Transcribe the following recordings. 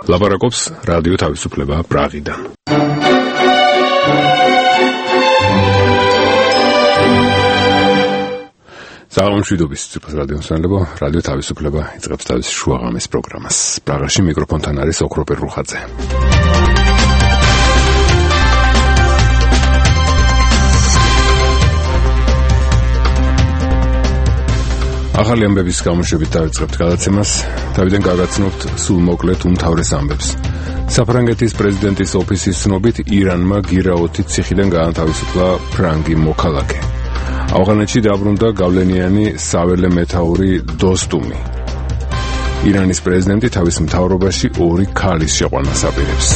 ლაპარაკობს რადიო თავისუფლება პრაღიდან. საღამომშვიდობის ციფრ რადიოსანლებო, რადიო თავისუფლება იწყებს თავის შუაღამის პროგრამას. პრაღაში მიკროფონთან არის ოქროპერ რუხაძე. ახალი ამბების გამოშვებით დავიწყებთ გადაცემას. თავიდან გავაცნობთ სულ მოკლედ უმთავრეს ამბებს. საფრანგეთის პრეზიდენტის ოფისის ცნობით, ირანმა გირაოთის ციხიდან გაანთავისუფლა ფრანგი მოქალაქე. ავღანეთში დაბრუნდა გავლენიანი საველე მეთაური დოსტუმი. ირანის პრეზიდენტი თავის მთავრობაში 2 ქალის შეყვანას აპირებს.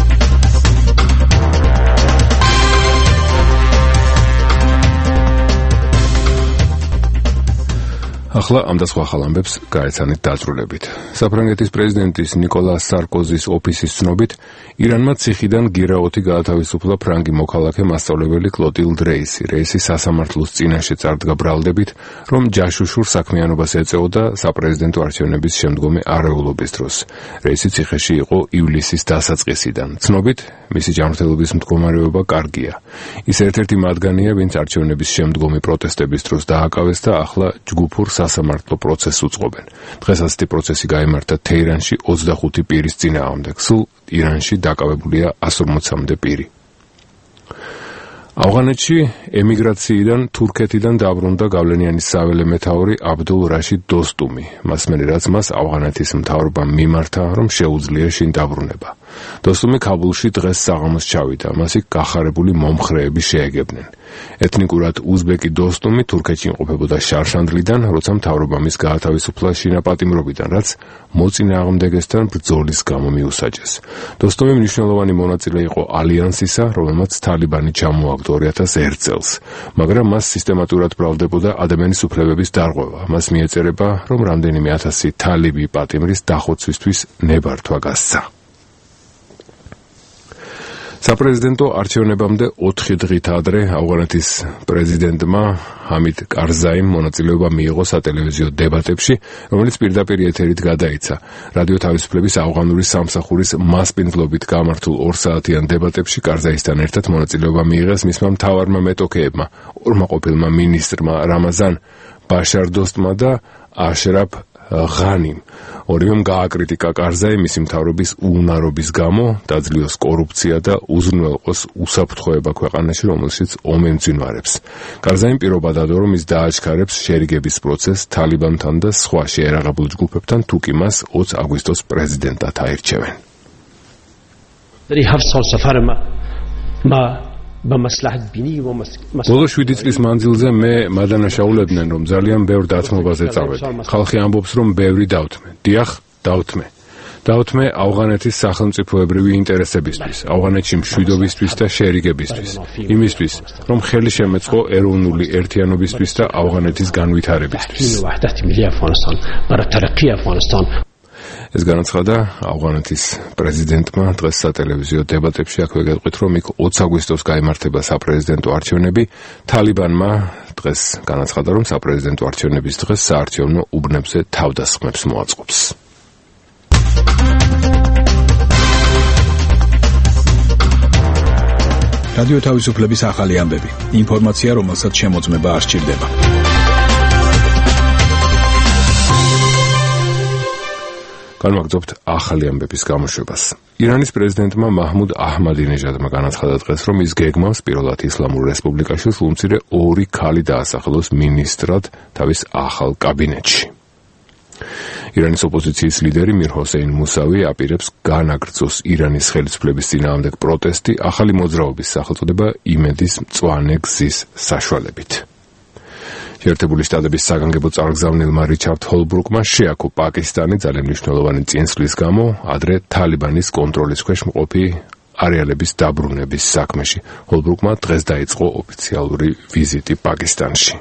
ახლა ამ და სხვა ახალ ამბებს გაეცანით დაწვრილებით. საფრანგეთის პრეზიდენტის ნიკოლას სარკოზის ოფისის ცნობით, ირანმა ციხიდან გირაოთი გაათავისუფლა ფრანგი მოქალაქე მასწავლებელი კლოტილდ რეისი. რეისი სასამართლოს წინაშე წარდგა ბრალდებით, რომ ჯაშუშურ საქმიანობას ეწეოდა საპრეზიდენტო არჩევნების შემდგომი არეულობის დროს. რეისი ციხეში იყო ივლისის დასაწყისიდან. ცნობით, მისი ჯანმრთელობის მდგომარეობა კარგია. ის ერთ-ერთი მათგანია, ვინც არჩევნების შემდგომი პროტესტების დროს დააკავეს და ახლა ჯგუფურ სასამართლო პროცესს უწყობენ. დღეს ასეთი პროცესი გაიმართა თეირანში 25 პირის წინააღმდეგ. სულ ირანში დაკავებულია 140-მდე პირი. ავღანეთში ემიგრაციიდან თურქეთიდან დაბრუნდა გავლენიანი საველე მეთაური აბდულ რაშიდ დოსტუმი. მასმენე რაც მას ავღანეთის მთავრობამ მიმართა, რომ შეუძლია შინ დაბრუნება. დოსტუმი ქაბულში დღეს საღამოს ჩავიდა. მას იქ გახარებული მომხრეები შეეგებნენ. ეთნიკურად უზბეკი დოსტუმი თურქეთში იმყოფებოდა შარშანდლიდან, როცა მთავრობა მის გაათავისუფლა შინაპატიმრობიდან, რაც მოწინააღმდეგესთან ბრძოლის გამო მიუსაჯეს. დოსტუმი მნიშვნელოვანი მონაწილე იყო ალიანსისა, რომელმაც თალიბანი ჩამოაგდო 2001 წელს, მაგრამ მას სისტემატურად ბრალდებოდა ადამიანის უფლებების დარღვევა. მას მიეწერება, რომ რამდენიმე ათასი თალიბი პატიმრის დახოცვისთვის ნებართვა გასცა. საპრეზიდენტო არჩევნებამდე 4 დღით ადრე ავღანეთის პრეზიდენტმა ჰამიდ კარზაიმ მონაწილეობა მიიღო სატელევიზიო დებატებში, რომელიც პირდაპირ ეთერით გადაიცა. რადიო თავისუფლების ავღანური სამსახურის მასპინძლობით გამართულ 2 საათიან დებატებში კარზაისთან ერთად მონაწილეობა მიიღეს მისმა მთავარმა მეტოქეებმა, ორმა ყოფილმა მინისტრმა რამაზან ბაშარდოსტმა და აშრაფ ღანიმ. ორივემ გააკრიტიკა კარზაი მისი მთავრობის უუნარობის გამო, დაძლიოს კორუფცია და უზრუნველყოს უსაფრთხოება ქვეყანაში, რომელშიც ომი მძინვარებს. კარზაიმ პირობა დადო, რომ ის დააჩქარებს შერიგების პროცესს თალიბანთან და სხვა შეერაღებულ ჯგუფებთან, თუ კი მას 20 აგვისტოს პრეზიდენტად აირჩევენ. ბოლო 7 წლის მანძილზე მე მადანაშაულებდნენ, რომ ძალიან ბევრ დათმობაზე წავედი. ხალხი ამბობს, რომ ბევრი დავთმე. დიახ, დავთმე. დავთმე ავღანეთის სახელმწიფოებრივი ინტერესებისთვის, ავღანეთში მშვიდობისთვის და შერიგებისთვის, იმისთვის, რომ ხელი შემეწყო ეროვნული ერთიანობისთვის და ავღანეთის განვითარებისთვის. ეს განაცხადა ავღანეთის პრეზიდენტმა დღეს სატელევიზიო დებატებში. აქვე გეტყვით, რომ იქ 20 აგვისტოს გაიმართება საპრეზიდენტო არჩევნები. თალიბანმა დღეს განაცხადა, რომ საპრეზიდენტო არჩევნების დღეს საარჩევნო უბნებზე თავდასხმებს მოაწყობს. რადიო თავისუფლების ახალი ამბები. ინფორმაცია, რომელსაც შემოწმება არ სჭირდება. განვაგრძობთ ახალი ამბების გამოშვებას. ირანის პრეზიდენტმა მაჰმუდ აჰმადინეჟადმა განაცხადა დღეს, რომ ის გეგმავს პირველად ისლამურ რესპუბლიკაში სულმცირე 2 ქალი დაასახელოს მინისტრად თავის ახალ კაბინეტში. ირანის ოპოზიციის ლიდერი მირ ჰოსეინ მუსავი აპირებს განაგრძოს ირანის ხელისუფლების წინააღმდეგ პროტესტი ახალი მოძრაობის სახელწოდება იმედის მწვანე გზის საშუალებით. შეერთებული შტატების საგანგებო წარგზავნილმა რიჩარდ ჰოლბრუკმა შეაქო პაკისტანი ძალიან მნიშვნელოვანი წინსვლის გამო ადრე თალიბანის კონტროლის ქვეშ მყოფი არეალების დაბრუნების საქმეში. ჰოლბრუკმა დღეს დაიწყო ოფიციალური ვიზიტი პაკისტანში.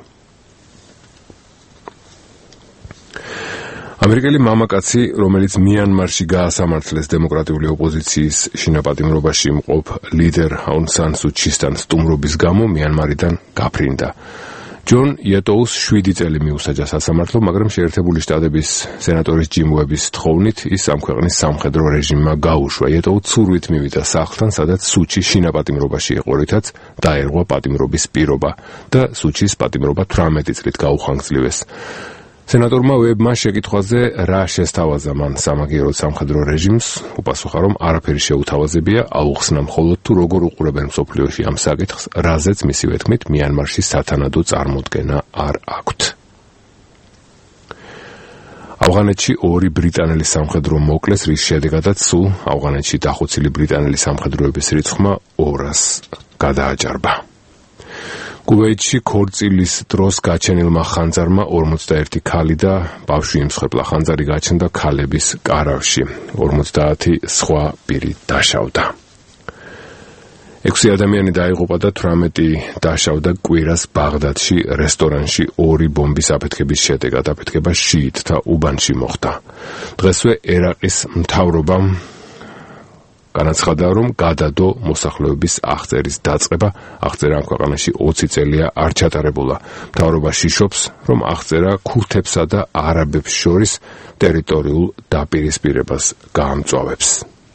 ამერიკელი მამაკაცი, რომელიც მიანმარში გაასამართლეს დემოკრატიული ოპოზიციის შინაპატიმრობაში მყოფ ლიდერ აუნ სან სუ ჩისთან სტუმრობის გამო, მიანმარიდან გაფრინდა. ჯონ იატოუს 7 წელი მიუსაჯა სასამართლო, მაგრამ შეერთებული შტატების სენატორის ჯიმ უების თხოვნით ის ამ ქვეყნის სამხედრო რეჟიმმა გაუშვა. იატოუ ცურვით მივიდა სახლთან, სადაც სუჩი შინაპატიმრობაში იყო, რითაც დაერღვა პატიმრობის პირობა და სუჩის პატიმრობა 18 წლით გაუხანგრძლივეს. სენატორმა უებმა შეკითხვაზე რა შესთავაზა მან სამაგიეროდ სამხედრო რეჟიმს, უპასუხა, რომ არაფერი შეუთავაზებია, აუხსნა მხოლოდ თუ როგორ უყურებენ მსოფლიოში ამ საკითხს, რაზეც მისივე თქმით მიანმარში სათანადო წარმოდგენა არ აქვთ. ავღანეთში 2 ბრიტანელი სამხედრო მოკლეს, რის შედეგადაც სულ ავღანეთში დახოცილი ბრიტანელი სამხედროების რიცხვმა 200-ს გადააჭარბა. კუვეითში ქორწილის დროს გაჩენილმა ხანძარმა 41 ქალი და ბავშვი იმსხვერპლა. ხანძარი გაჩნდა ქალების კარავში. 50 სხვა პირი დაშავდა. 6 ადამიანი დაიღუპა და 18 დაშავდა კვირას ბაღდადში რესტორანში 2 ბომბის აფეთქების შედეგად. აფეთქება შიიტთა უბანში მოხდა. დღესვე ერაყის მთავრობამ განაცხადა, რომ გადადო მოსახლეობის აღწერის დაწყება. აღწერა ამ ქვეყანაში 20 წელია არ ჩატარებულა. მთავრობა შიშობს, რომ აღწერა ქურთებსა და არაბებს შორის ტერიტორიულ დაპირისპირებას გაამწვავებს.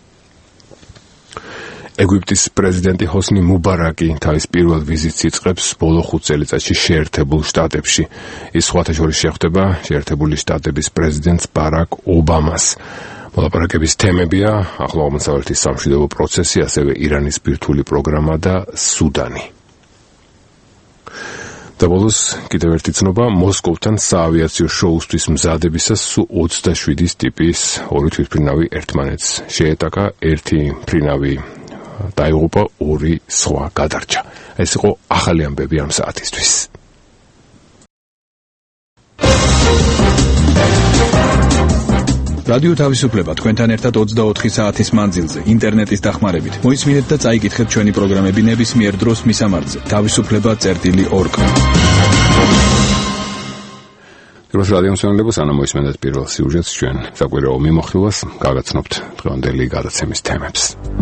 ეგვიპტის პრეზიდენტი ჰოსნი მუბარაკი თავის პირველ ვიზიტს იწყებს ბოლო 5 წელიწადში შეერთებულ შტატებში. ის სხვათა შორის შეხვდება შეერთებული შტატების პრეზიდენტს ბარაკ ობამას. მოლაპარაკების თემებია ახლო აღმოსავლეთის სამშვიდობო პროცესი, ასევე ირანის ბირთვული პროგრამა და სუდანი. და ბოლოს კიდევ ერთი ცნობა, მოსკოვთან საავიაციო შოუსთვის მზადებისას სუ 27 ტიპის 2 თვითმფრინავი ერთმანეთს შეეტაკა, 1 მფრინავი დაიღუპა, 2 სხვა გადარჩა. ეს იყო ახალი ამბები ამ საათისთვის. რადიო თავისუფლება თქვენთან ერთად 24 საათის მანძილზე ინტერნეტის დახმარებით. მოისმინეთ და წაიკითხეთ ჩვენი პროგრამები ნებისმიერ დროს მისამართზე. თავისუფლება.org. პირველ რადიომსმენელებო, სანამ მოისმენთ პირველ სიუჟეტს, ჩვენ საკვირაო მიმოხილვას გაგაცნობთ დღევანდელი გადაცემის თემებს.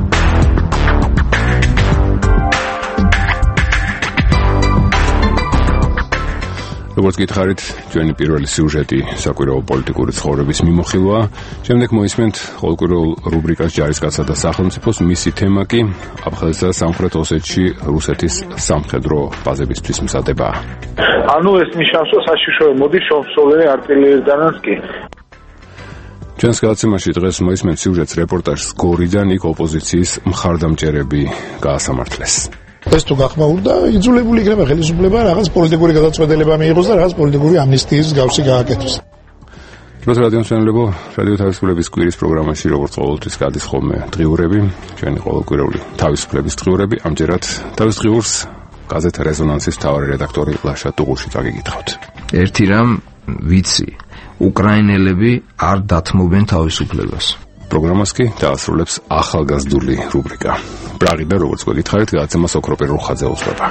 როგორც გითხარით, ჩვენი პირველი სიუჟეტი საკვირაო პოლიტიკური ცხოვრების მიმოხილვაა. შემდეგ მოისმენთ ყოველკვირეულ რუბრიკას ჯარისკაცსა და სახელმწიფოს. მისი თემა კი აფხაზეთსა და სამხრეთ ოსეთში რუსეთის სამხედრო ბაზებისთვის მზადებაა. ეს ნიშნავს, რომ საშიშროება მოდის შემსწავლელი артиллериიდანაც კი. ჩვენს გადაცემაში დღეს მოისმენთ სიუჟეტს რეპორტაჟს გორიდან, იქ ოპოზიციის მხარდამჭერები გაასამართლეს. ეს თუ გახმაურდა, იძულებული იქნება ხელისუფლება რაღაც პოლიტიკური გადაწყვეტილება მიიღოს და რაღაც პოლიტიკური ამნისტიის გავსი გააკეთოს. დროს რადიომსმენელებო, რადიო თავისუფლების კვირის პროგრამაში როგორც ყოველთვის გადის ხოლმე დღიურები, ჩვენი ყოველკვირეული თავისუფლების დღიურები. ამჯერად თავის დღიურს გაზეთ რეზონანსის მთავარი რედაქტორი ლაშა ტუღუში წაგიკითხავთ. ერთი რამ ვიცი, უკრაინელები არ დათმობენ თავისუფლებას. პროგრამას კი დაასრულებს ახალგაზრდული რუბრიკა. პრაღიდან, როგორც გვეკითხარით, გადაცემას ოქროპერ რუხაძე უძღვება.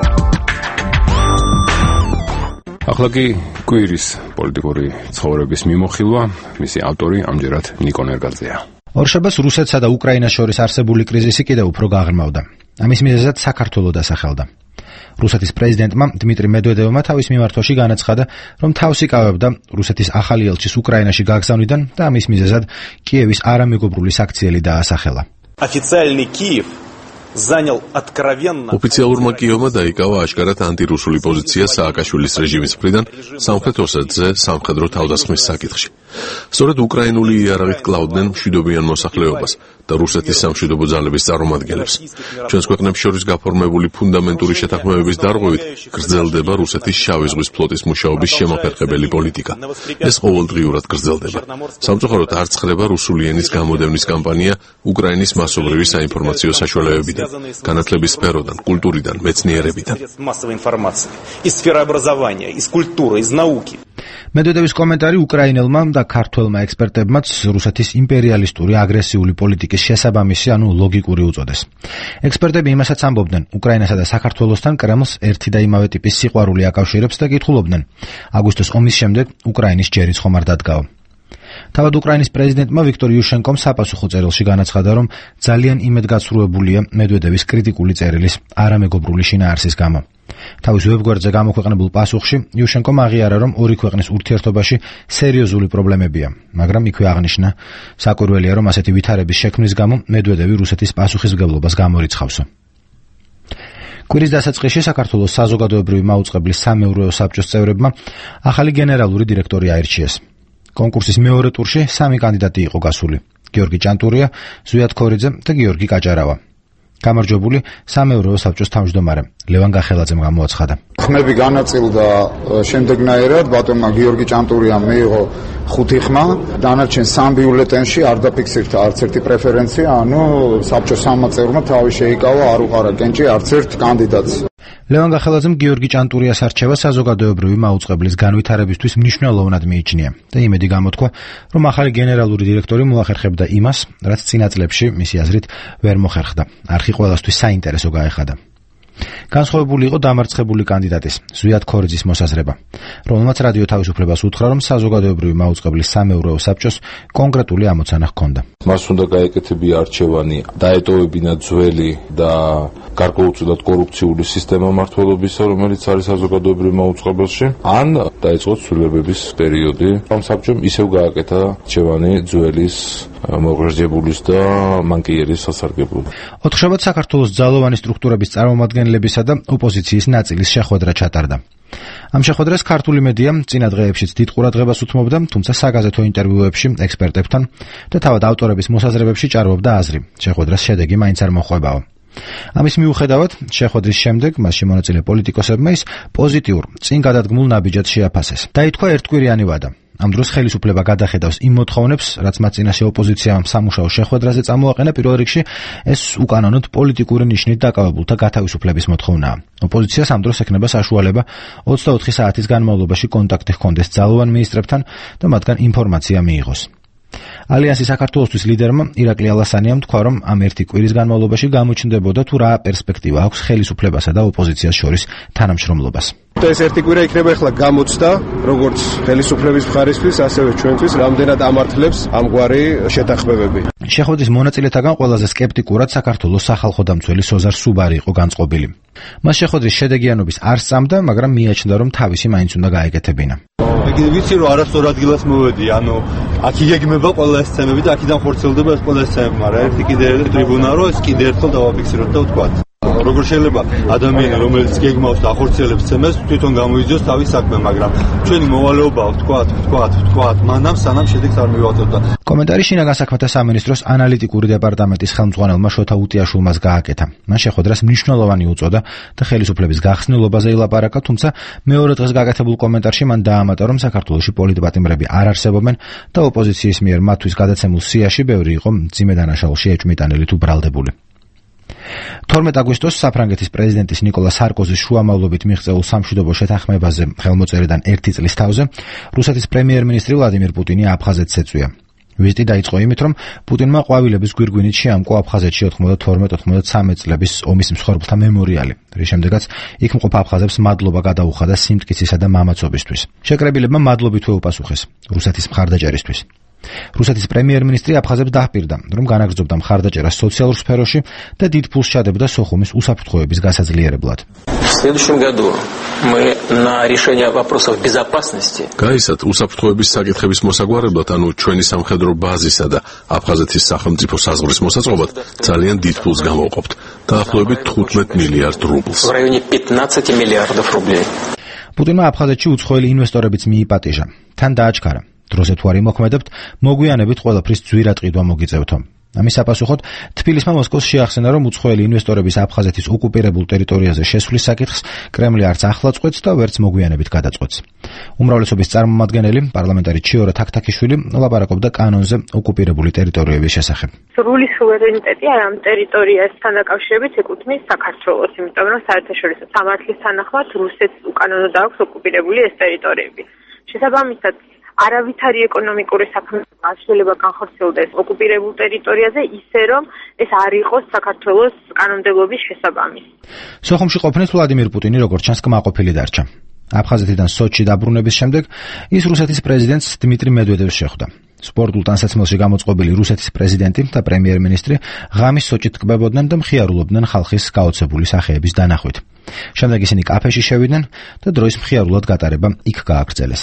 ახლა კი კვირის პოლიტიკური ცხოვრების მიმოხილვა, მისი ავტორი ამჯერად ნიკო ნერგაძეა. ორშაბათს რუსეთსა და უკრაინას შორის არსებული კრიზისი კიდევ უფრო გაღრმავდა. ამის მიზეზად საქართველო დასახელდა. რუსეთის პრეზიდენტმა დმიტრი მედვედევმა თავის მიმართვაში განაცხადა, რომ თავს იკავებდა რუსეთის ახალი ელჩის უკრაინაში გაგზავნიდან და ამის მიზეზად კიევის არამეგობრული საქციელი დაასახელა. ოფიციალურმა კიევმა დაიკავა აშკარად ანტირუსული პოზიცია სააკაშვილის რეჟიმის მხრიდან სამხრეთ ოსეთზე სამხედრო თავდასხმის საკითხში. სწორედ უკრაინული იარაღით კლავდნენ მშვიდობიან მოსახლეობას და რუსეთის სამშვიდობო ძალების წარმომადგენლებს. ჩვენს ქვეყნებს შორის გაფორმებული ფუნდამენტური შეთანხმებების დარღვევით გრძელდება რუსეთის შავი ზღვის ფლოტის მუშაობის შემოფერხებელი პოლიტიკა. ეს ყოველდღიურად გრძელდება. სამწუხაროდ არ ცხლება რუსული ენის გამოდევნის კამპანია უკრაინის მასობრივი საინფორმაციო საშუალებებიდან, განათლების სფეროდან, კულტურიდან, მეცნიერებიდან. მედვედევის კომენტარი უკრაინელმა და ქართველმა ექსპერტებმაც რუსეთის იმპერიალისტური აგრესიული პოლიტიკის შესაბამისი, ანუ ლოგიკური უწოდეს. ექსპერტები იმასაც ამბობდნენ, უკრაინასა და საქართველოსთან კრემლს ერთი და იმავე ტიპის სიყვარული აკავშირებს და კითხულობდნენ, აგვისტოს ომის შემდეგ უკრაინის ჯერიც ხომ არ დადგაო. თავად უკრაინის პრეზიდენტმა ვიქტორ იუშენკომ საპასუხო წერილში განაცხადა, რომ ძალიან იმედგაცრუებულია მედვედევის კრიტიკული წერილის არამეგობრული შინაარსის გამო. თავის ვებგვერდზე გამოქვეყნებულ პასუხში იუშენკომ აღიარა, რომ ორი ქვეყნის ურთიერთობაში სერიოზული პრობლემებია, მაგრამ იქვე აღნიშნა, საკვირველია, რომ ასეთი ვითარების შექმნის გამო მედვედევი რუსეთის პასუხისმგებლობას გამორიცხავსო. კვირის დასაწყისში საქართველოს საზოგადოებრივი მაუწყებლის სამეურვეო საბჭოს წევრებმა ახალი გენერალური დირექტორი აირჩიეს. კონკურსის მეორე ტურში 3 კანდიდატი იყო გასული: გიორგი ჭანტურია, ზვიად ქორიძე და გიორგი კაჭარავა. გამარჯვებული სამეურვეო საბჭოს თავმჯდომარე ლევან გახელაძემ გამოაცხადა. ხმები განაწილდა შემდეგნაირად: ბატონმა გიორგი ჭანტურიამ მიიღო 5 ხმა, დანარჩენ 3 ბიულეტენში არ დაფიქსირდა არც ერთი პრეფერენცია, ანუ საბჭოს სამმაწევრმა თავი შეიკავა, არ უყარა კენჭი არც ერთ კანდიდატს. ლევან გახელაძემ გიორგი ჭანტურიას არჩევა საზოგადოებრივი მაუწყებლის განვითარებისთვის მნიშვნელოვნად მიიჩნია და იმედი გამოთქვა, რომ ახალი გენერალური დირექტორი მოახერხებდა იმას, რაც წინა წლებში მისი აზრით ვერ მოხერხდა. არხი ყველასთვის საინტერესო გაეხადა. განსხვავებული იყო დამარცხებული კანდიდატის ზვიად ქორიძის მოსაზრება, რომელმაც რადიო თავისუფლებას უთხრა, რომ საზოგადოებრივი მაუწყებლის სამეურვეო საბჭოს კონკრეტული ამოცანა ჰქონდა. მას უნდა გაეკეთებინა არჩევანი, დაეტოვებინა ძველი და გარკვეულწილად კორუფციული სისტემა მმართველობისა, რომელიც არის საზოგადოებრივ მაუწყებელში, ან დაეწყოთ ცვლილებების პერიოდი. ამ საბჭომ ისევ გააკეთა არჩევანი ძველის მოგრძებულის და მანკიერის სასარგებლოდ. ოთხშაბათს საქართველოს ძალოვანი სტრუქტურების წარმომადგენლებისა და ოპოზიციის ნაწილის შეხვედრა ჩატარდა. ამ შეხვედრას ქართული მედია წინა დღეებშიც დიდ ყურადღებას უთმობდა, თუმცა საგაზეთო ინტერვიუებში ექსპერტებთან და თავად ავტორების მოსაზრებებში ჭარბობდა აზრი, შეხვედრას შედეგი მაინც არ მოხვებაო. ამის მიუხედავად, შეხვედრის შემდეგ მასში მონაწილე პოლიტიკოსებმა ის პოზიტიურ, წინ გადადგმულ ნაბიჯად შეაფასეს. დაითქვა ერთკვირიანი ვადა. ამ დროს ხელისუფლება გადახედავს იმ მოთხოვნებს, რაც მათ წინაშე ოპოზიციამ სამუშაო შეხვედრაზე წამოაყენა, პირველ რიგში ეს უკანონოდ პოლიტიკური ნიშნით დაკავებულთა გათავისუფლების მოთხოვნაა. ოპოზიციას ამ დროს ექნება საშუალება 24 საათის განმავლობაში კონტაქტი ჰქონდეს ძალოვან მინისტრებთან და მათგან ინფორმაცია მიიღოს. ალიანსი საქართველოსთვის ლიდერმა ირაკლი ალასანიამ თქვა, რომ ამ ერთი კვირის განმავლობაში გამოჩნდებოდა თუ რა პერსპექტივა აქვს ხელისუფლებასა და ოპოზიციას შორის თანამშრომლობას. ეს ერთი კვირა იქნება ახლა გამოცდა, როგორც ხელისუფლების მხარისთვის, ასევე ჩვენთვის, რამდენად ამართლებს ამგვარი შეთანხმებები. შეხვედრის მონაწილეთაგან ყველაზე სკეპტიკურად საქართველოს სახალხო დამცველი სოზარ სუბარი იყო განწყობილი. მას შეხვედრის შედეგიანობის არ სწამდა, მაგრამ მიაჩნდა, რომ თავისი მაინც უნდა გაეკეთებინა. ვიცი რომ არასწორ ადგილას მოვედი, ანუ აქ იგეგმება ყველა ეს თემები და აქედან ხორციელდება ეს ყველა ეს თემები, მაგრამ ერთი კიდე ტრიბუნა რო ეს კიდე ერთხელ დავაფიქსიროთ და ვთქვათ. როგორ შეიძლება ადამიანი, რომელიც გეგმავს და ახორციელებს თემას, თვითონ გამოიძიოს თავის საქმე, მაგრამ ჩვენი მოვალეობაა ვთქვათ, მანამ სანამ შედეგს არ მივაწევდა. კომენტარი შინაგან საქმეთა სამინისტროს ანალიტიკური დეპარტამენტის ხელმძღვანელმა შოთა უტიაშვილმაც გააკეთა. მან შეხვედრას მნიშვნელოვანი უწოდა და ხელისუფლების გახსნილობაზე ილაპარაკა, თუმცა მეორე დღეს გაკეთებულ კომენტარში მან დაამატა, რომ საქართველოში პოლიტპატიმრები არ არსებობენ და ოპოზიციის მიერ მათთვის გადაცემულ სიაში ბევრი იყო მძიმე დანაშაულში ეჭვმიტანილი თუ ბრალდებული. 12 აგვისტოს საფრანგეთის პრეზიდენტის ნიკოლა სარკოზის შუამავლობით მიღწეულ სამშვიდობო შეთანხმებაზე ხელმოწერიდან 1 წლის თავზე რუსეთის პრემიერ-მინისტრი ვლადიმირ პუტინი აფხაზეთს ეწვია. ვიზიტი დაიწყო იმით, რომ პუტინმა ყვავილების გვირგვინით შეამკო აფხაზეთში 92-93 წლების ომის მსხვერპლთა მემორიალი, რის შემდეგაც იქ მყოფ აფხაზებს მადლობა გადაუხადა სიმტკიცისა და მამაცობისთვის. შეკრებილებმა მადლობით უპასუხეს რუსეთის მხარდაჭერისთვის. რუსეთის პრემიერ-მინისტრი აფხაზებს დაჰპირდა, რომ განაგრძობდა მხარდაჭერას სოციალურ სფეროში და დიდ ფულს ჩადებდა სოხუმის უსაფრთხოების გასაძლიერებლად. გაისად უსაფრთხოების საკითხების მოსაგვარებლად, ანუ ჩვენი სამხედრო ბაზისა და აფხაზეთის სახელმწიფო საზღვრის მოსაწყობად ძალიან დიდ ფულს გამოვყოფთ, დაახლოებით 15 მილიარდ რუბლს. პუტინმა აფხაზეთში უცხოელი ინვესტორებიც მიიპატიჟა. თან დააჩქარა, დროზე თუ არ იმოქმედებთ, მოგვიანებით ყველაფრის ძვირად ყიდვა მოგიწევთო. ამის საპასუხოდ თბილისმა მოსკოვს შეახსენა, რომ უცხოელი ინვესტორების აფხაზეთის ოკუპირებულ ტერიტორიაზე შესვლის საკითხს კრემლი არც ახლა წყვეტს და ვერც მოგვიანებით გადაწყვეტს. უმრავლესობის წარმომადგენელი პარლამენტარი ჩიორა თაქთაქიშვილი ლაპარაკობდა კანონზე ოკუპირებული ტერიტორიების შესახებ. სრული სუვერენიტეტი ამ ტერიტორიასთან დაკავშირებით ეკუთვნის საქართველოს, იმიტომ რომ საერთაშორისო სამართლის თანახმად რუსეთს უკანონოდ აქვს ოკუპირებული ეს ტერიტორიები. შესაბამისად არავითარი ეკონომიკური საქმიანობა შეიძლება განხორციელდეს ოკუპირებულ ტერიტორიაზე ისე, რომ ეს არ იყოს საქართველოს კანონმდებლობის შესაბამისი. სოხუმში ყოფნის ვლადიმირ პუტინი როგორც ჩანს კმაყოფილი დარჩა. აფხაზეთიდან სოჩში დაბრუნების შემდეგ ის რუსეთის პრეზიდენტს დიმიტრი მედვედევს შეხვდა. სპორტულ ტანსაცმელში გამოწყობილი რუსეთის პრეზიდენტი და პრემიერ-მინისტრი ღამის სოჭით ტკბებოდნენ და მხიარულობდნენ ხალხის გაოცებული სახეების დანახვით. შემდეგ ისინი კაფეში შევიდნენ და დროის მხიარულად გატარება იქ გააგრძელეს.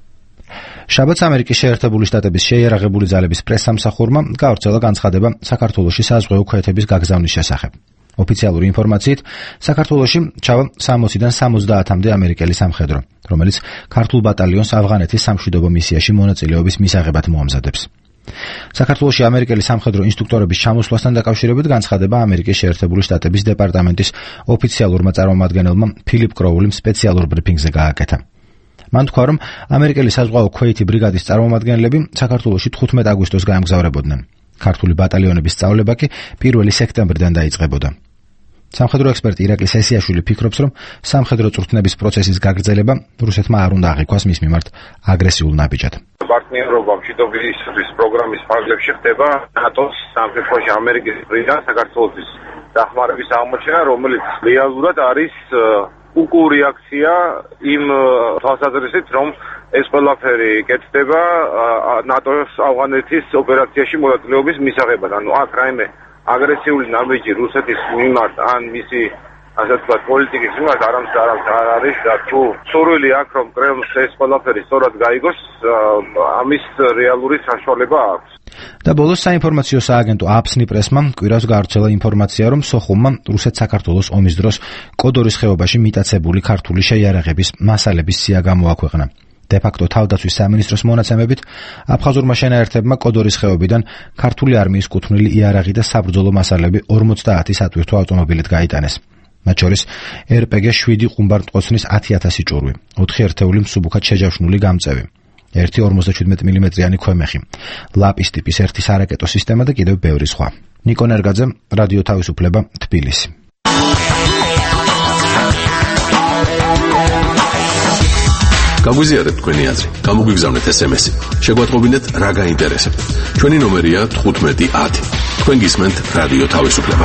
შაბათს ამერიკის შეერთებული შტატების შეიარაღებული ძალების პრესსამსახურმა გავრცელა განცხადება საქართველოში საზღვაო ქვეითების გაგზავნის შესახებ. ოფიციალური ინფორმაციით, საქართველოში ჩავა 60-დან 70-მდე ამერიკელი სამხედრო, რომელიც ქართულ ბატალიონს ავღანეთის სამშვიდობო მისიაში მონაწილეობის მისაღებად მოამზადებს. საქართველოში ამერიკელი სამხედრო ინსტრუქტორების ჩამოსვლასთან დაკავშირებით განცხადება ამერიკის შეერთებული შტატების დეპარტამენტის ოფიციალურმა წარმომადგენელმა ფილიპ კროულიმ სპეციალურ ბრიფინგზე გააკეთა. მან თქვა, რომ ამერიკელი საზღვაო ქვეითი ბრიგადის წარმომადგენლები საქართველოში 15 აგვისტოს გაემგზავრებოდნენ. ქართული ბატალიონების სწავლება კი 1 სექტემბრიდან დაიწყებოდა. სამხედრო ექსპერტი ირაკლი სესიაშვილი ფიქრობს, რომ სამხედრო წვრთნების პროცესის გაგრძელება რუსეთმა არ უნდა აღიქვას მის მიმართ აგრესიულ ნაბიჯად. პარტნიორობა მშვიდობისთვის პროგრამის ფარგლებში ხდება ნატოს სამხედროში ამერიკის მხრიდან საქართველოს დახმარების აღმოჩენა, რომელიც რეალურად არის უკუ რეაქცია იმ თვალსაზრისით, რომ ეს ყველაფერი კეთდება ნატოს ავღანეთის ოპერაციაში მონაწილეობის მისაღებად. ანუ აქ რაიმე აგრესიული ნაბიჯი რუსეთის მიმართ ან მისი ასე ვთქვათ პოლიტიკის მიმართ არ არის და თუ სურვილი აქვს რომ კრემლს ეს ყველაფერი სწორად გაიგოს, ამის რეალური საშუალება აქვს. და ბოლოს საინფორმაციო სააგენტო აფსნი პრესმა კვირას გავრცელა ინფორმაცია, რომ სოხუმმა რუსეთ-საქართველოს ომის დროს კოდორის ხეობაში მიტაცებული ქართული შეიარაღების მასალების სია გამოაქვეყნა. დე-ფაქტო თავდაცვის სამინისტროს მონაცემებით, აფხაზურმა შენაერთებმა კოდორის ხეობიდან ქართული არმიის კუთვნილი იარაღი და საბრძოლო მასალები 50 სატვირთო ავტომობილით გაიტანეს. მათ შორის RPG 7 ყუმბარმტყოცნის 10,000 ჭურვი, 4 ერთეული მსუბუქად შეჯავშნული გამწევი, 1 57 მმ-იანი ქვემეხი, ლაპის ტიპის 1 სარაკეტო სისტემა და კიდევ ბევრი სხვა. ნიკო ნერგაძე, რადიო თავისუფლება, თბილისი. გაგვიზიარეთ თქვენი აზრი, გამოგვიგზავნეთ SMS-ი. შეგვატყობინეთ რა გაინტერესებთ. ჩვენი ნომერია 1510. თქვენ გისმენთ რადიო თავისუფლება.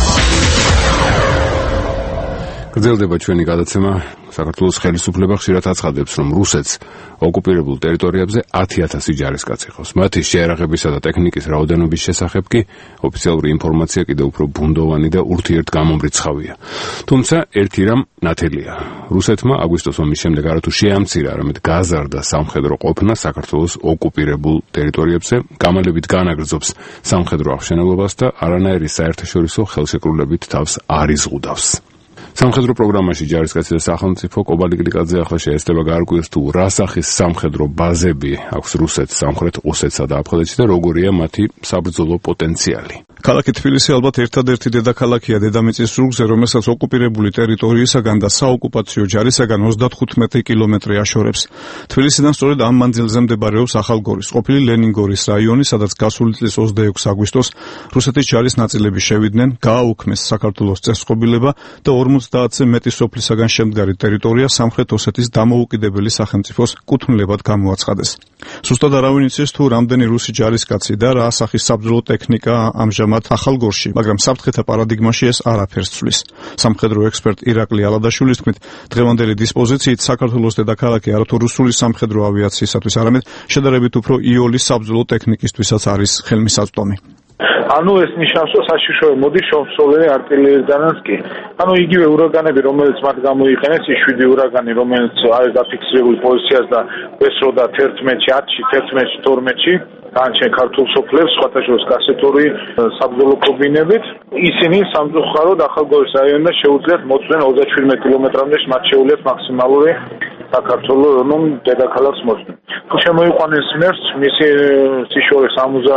გრძელდება ჩვენი გადაცემა. საქართველოს ხელისუფლება ხშირად აცხადებს, რომ რუსეთს ოკუპირებულ ტერიტორიებზე 10,000 ჯარისკაცი ყავს. მათი შეიარაღებისა და ტექნიკის რაოდენობის შესახებ კი ოფიციალური ინფორმაცია კიდევ უფრო ბუნდოვანი და ურთიერთგამომრიცხავია. თუმცა ერთი რამ ნათელია. რუსეთმა აგვისტოს ომის შემდეგ არათუ შეამცირა, არამედ გაზარდა სამხედრო ყოფნა საქართველოს ოკუპირებულ ტერიტორიებზე, გამალებით განაგრძობს სამხედრო აღშენილობას და არანაირი საერთაშორისო ხელშეკრულებით თავს არ იზღუდავს. სამხედრო პროგრამაში ჯარისკაცი და სახელმწიფო კობალიკლიკაძე ახლა შეესწრება გაარკვიოს თუ რა სახის სამხედრო ბაზები აქვს რუსეთს, სამხრეთ ოსეთსა და აფხაზეთში და როგორია მათი საბრძოლო პოტენციალი. ქალაქი თბილისი ალბათ ერთადერთი დედაქალაქია დედამიწის ზურგზე, რომელსაც ოკუპირებული ტერიტორიისაგან და საოკუპაციო ჯარისაგან 35 კილომეტრი აშორებს. თბილისიდან სწორედ ამ მანძილზე მდებარეობს ახალგორის, ყოფილი ლენინგორის რაიონი, სადაც გასული წლის 26 აგვისტოს რუსეთის ჯარის ნაწილები შევიდნენ, გააუქმეს საქართველოს წესწყობილება და 50-ზე მეტი სოფლისაგან შემდგარი ტერიტორია სამხრეთ ოსეთის დამოუკიდებელი სახელმწიფოს კუთვნილებად გამოაცხადეს. სუსტად არავინ იცის თუ რამდენი რუსი ჯარისკაცი და რა სახის საბრძოლო ტექნიკა ამჟამად ახალგორში, მაგრამ საფრთხეთა პარადიგმაში ეს არაფერს ცვლის. სამხედრო ექსპერტ ირაკლი ალადაშვილის თქმით, დღევანდელი დისპოზიციით საქართველოს დედაქალაქი არათუ რუსული სამხედრო ავიაციისათვის, არამედ შედარებით უფრო იოლის საბრძოლო ტექნიკისთვისაც არის ხელმისაწვდომი. ანუ ეს ნიშნავს, რომ საშიშროე მოდის შემსრულებელი артиლერიიდანაც კი. ანუ იგივე ურაგანები, რომელიც მათ გამოიყენეს, ის 7 ურაგანი, რომელიც არის დაფიქსირებული პოზიციას და ესროდა 11-ში, 10-ში, 11-ში, 12-ში, განჩენ ქართულ სოფლებს, სხვათა შორის კასეტური საბრძოლო კობინებით. ისინი სამწუხაროდ ახალგორის რაიონიდან შეუძლიათ მოწვენ 37 კილომეტრამდე, მათ შეუძლიათ მაქსიმალური საქართველოს დედაქალაქს მოწვენ. თუ შემოიყვანეს მერც, მისი სიშორე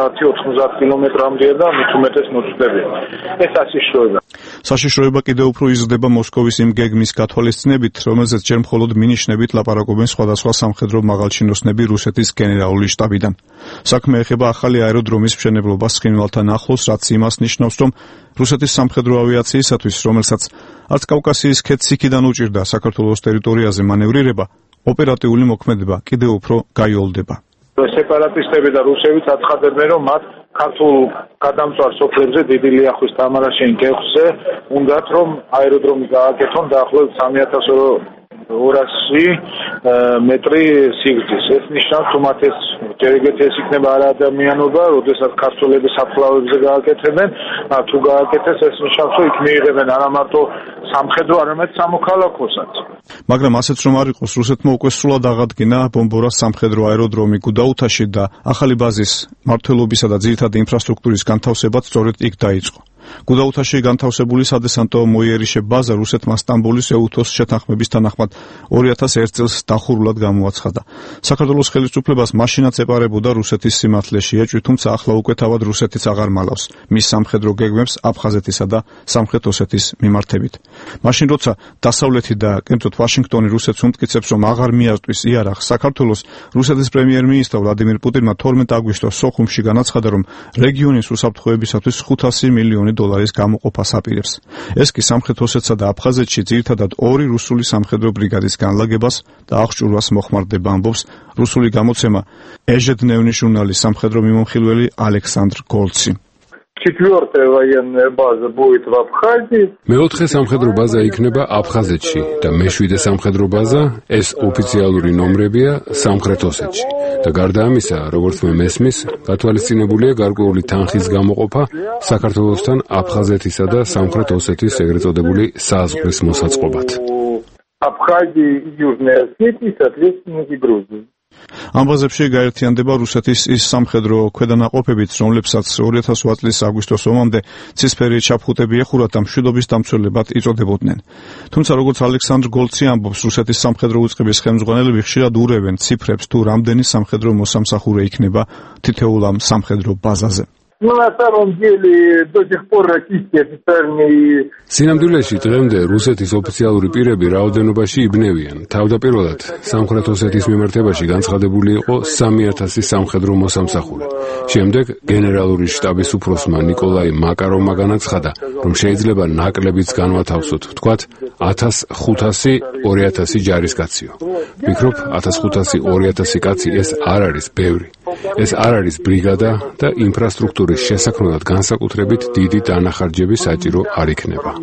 70-90 კილომეტრამდეა და მით უმეტეს მოწვდები. ეს საშიშროება. საშიშროება კიდევ უფრო იზრდება მოსკოვის იმ გეგმის გათვალისწინებით, რომელზეც ჯერ მხოლოდ მინიშნებით ლაპარაკობენ სხვადასხვა სამხედრო მაღალჩინოსნები რუსეთის გენერალური შტაბიდან. საქმე ეხება ახალი აეროდრომის მშენებლობას ცხინვალთან ახლოს, რაც იმას ნიშნავს, რომ რუსეთის სამხედრო ავიაციისათვის, რომელსაც არც კავკასიის ქედს იქიდან უჭირდა საქართველოს ტერიტორიაზე მანევრირება, ოპერატიული მოქმედება კიდევ უფრო გაიოლდება. სეპარატისტები და რუსებიც აცხადებენ, რომ მათ ქართულ გადამწვარ სოფლებზე დიდი ლიახვის დამარაშენ გეხზე უნდათ რომ აეროდრომი გააკეთონ დაახლოებით 3000 200 მეტრი სიგრძის. ეს ნიშნავს, თუ მათ ეს ეგეთ ეს იქნება არა ადამიანობა, როდესაც ქართველები საფლავებზე გააკეთებენ, თუ გააკეთეს ეს ნიშნავს, რომ იქ მიიღებენ არა მარტო სამხედრო, არამედ სამოქალაქოსაც. მაგრამ ასეც რომ არ იყოს, რუსეთმა უკვე სრულად აღადგინა ბომბორას სამხედრო აეროდრომი გუდაუთაში და ახალი ბაზის მმართველობისა და ძირითადი ინფრასტრუქტურის განთავსებაც სწორედ იქ დაიწყო. გუდაუთაში განთავსებული სადესანტო მოიერიშე ბაზა რუსეთმა სტამბოლის ეუთოს შეთანხმების თანახმად 2001 წელს დახურულად გამოაცხადა. საქართველოს ხელისუფლებას მაშინაც ეპარებოდა რუსეთის სიმართლეში ეჭვი, თუმცა ახლა უკვე თავად რუსეთიც აღარ მალავს მის სამხედრო გეგმებს აფხაზეთისა და სამხრეთ ოსეთის მიმართებით. მაშინ როცა დასავლეთი და კერძოდ ვაშინგტონი რუსეთს უმტკიცებს, რომ აღარ მიაწვის იარაღს საქართველოს, რუსეთის პრემიერ-მინისტრ ვლადიმირ პუტინმა 12 აგვისტოს სოხუმში განაცხადა, რომ რეგიონის უსაფრთხოებისათვის 500 მილიონი $500 გამოყოფას აპირებს. ეს კი სამხრეთ ოსეთსა და აფხაზეთში ძირითადად 2 რუსული სამხედრო ბრიგადის განლაგებას და აღჭურვას მოხმარდება, ამბობს რუსული გამოცემა ეჟედნევნის ჟურნალის სამხედრო მიმომხილველი ალექსანდრ გოლცი. მეოთხე სამხედრო ბაზა იქნება აფხაზეთში და მეშვიდე სამხედრო ბაზა, ეს ოფიციალური ნომრებია, სამხრეთ ოსეთში. და გარდა ამისა, როგორც მე მესმის, გათვალისწინებულია გარკვეული თანხის გამოყოფა საქართველოსთან აფხაზეთისა და სამხრეთ ოსეთის ეგრეთ წოდებული საზღვრის მოსაწყობად. ამ ბაზებში გაერთიანდება რუსეთის ის სამხედრო ქვედანაყოფებიც, რომლებსაც 2008 წლის აგვისტოს ომამდე ცისფერი ჩაფხუტები ეხურათ და მშვიდობის დამცველებად იწოდებოდნენ. თუმცა, როგორც ალექსანდრ გოლცი ამბობს, რუსეთის სამხედრო უწყების ხელმძღვანელები ხშირად ურევენ ციფრებს, თუ რამდენი სამხედრო მოსამსახურე იქნება თითოეულ ამ სამხედრო ბაზაზე. სინამდვილეში დღემდე რუსეთის ოფიციალური პირები რაოდენობაში იბნევიან. თავდაპირველად სამხრეთ ოსეთის მიმართებაში განცხადებული იყო 3000 სამხედრო მოსამსახურე. შემდეგ გენერალური შტაბის უფროსმა ნიკოლაი მაკაროვმა განაცხადა, რომ შეიძლება ნაკლებიც განვათავსოთ, ვთქვათ 1500-2000 ჯარისკაციო. ვფიქრობ, 1500-2000 კაცი ეს არ არის ბევრი. ეს არ არის ბრიგადა და ინფრასტრუქტურის შესაქმნელად განსაკუთრებით დიდი დანახარჯები საჭირო არ იქნება.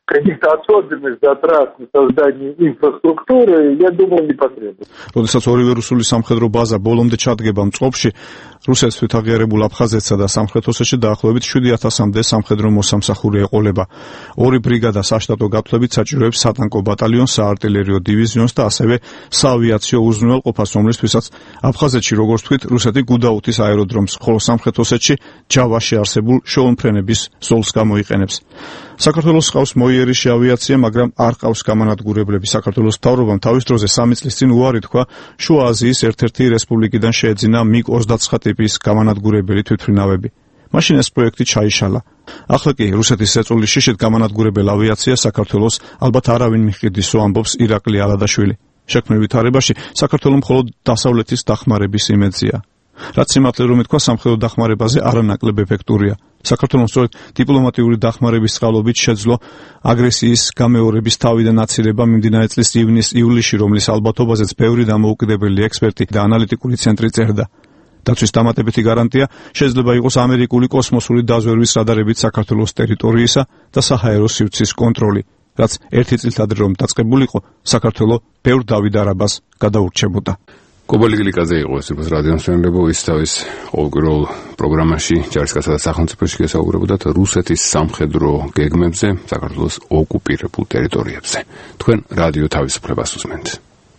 როდესაც ორივე რუსული სამხედრო ბაზა ბოლომდე ჩადგება მწყობში, რუსეთს თვითაღიარებულ აფხაზეთსა და სამხრეთ ოსეთში დაახლოებით 7000-მდე სამხედრო მოსამსახურე ეყოლება. 2 ბრიგადა საშტატო გათვლებით საჭიროებს სატანკო ბატალიონს, საარტილერიო დივიზიონს და ასევე საავიაციო უზრუნველყოფას, რომლისთვისაც აფხაზეთში, როგორც თქვით, რუსეთი გუდაუთის აეროდრომს, ხოლო სამხრეთ ossetში ჯავაში არსებულ შოუმფრენების ზოლს გამოიყენებს. საქართველოს ყავს მოიერიშე ავიაცია, მაგრამ არ ყავს გამანადგურებლები. საქართველოს მთავრობამ თავის დროზე 3 წლის წინ უარი თქვა შუა აზიის ერთ-ერთი რესპუბლიკიდან შეეძინა MiG-30 ტიპის გამანადგურებელი თვითმფრინავები. მაშინ ეს პროექტი ჩაიშალა. ახლა კი რუსეთის ეწოლის შიშით გამანადგურებელ ავიაციას საქართველოს ალბათ არავინ მიჰყიდისო, ამბობს ირაკლი ალადაშვილი. შექმნილ ვითარებაში საქართველოს მხოლოდ დასავლეთის დახმარების იმედია. რაც სიმართლე რომ ითქვა, სამხედრო დახმარებაზე არანაკლებ ეფექტურია. საქართველოს სწორედ დიპლომატიური დახმარების წყალობით შეძლო აგრესიის გამეორების თავიდან აცილება მიმდინარე წლის ივნისში, რომლის ალბათობაზეც ბევრი დამოუკიდებელი ექსპერტი და ანალიტიკური ცენტრი წერდა. დაცვის დამატებითი გარანტია შეიძლება იყოს ამერიკული კოსმოსური დაზვერვის რადარებით საქართველოს ტერიტორიისა და საჰაერო სივრცის კონტროლი, რაც 1 წლით ადრე რომ დაწყებულიყო, საქართველოს ბევრ დავით არაბას გადაურჩებოდა. კობალიგლიკაზე იყო ეს რადიომსმენელებო, ის თავის ყოველკვირეულ პროგრამაში ჯარისკაცსა და სახელმწიფოში გესაუბრებოდათ რუსეთის სამხედრო გეგმებზე საქართველოს ოკუპირებულ ტერიტორიებზე. თქვენ რადიო თავისუფლებას უსმენთ.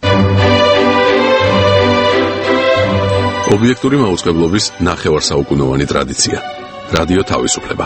ობიექტური მაუწყებლობის ნახევარსაუკუნოვანი ტრადიცია. რადიო თავისუფლება.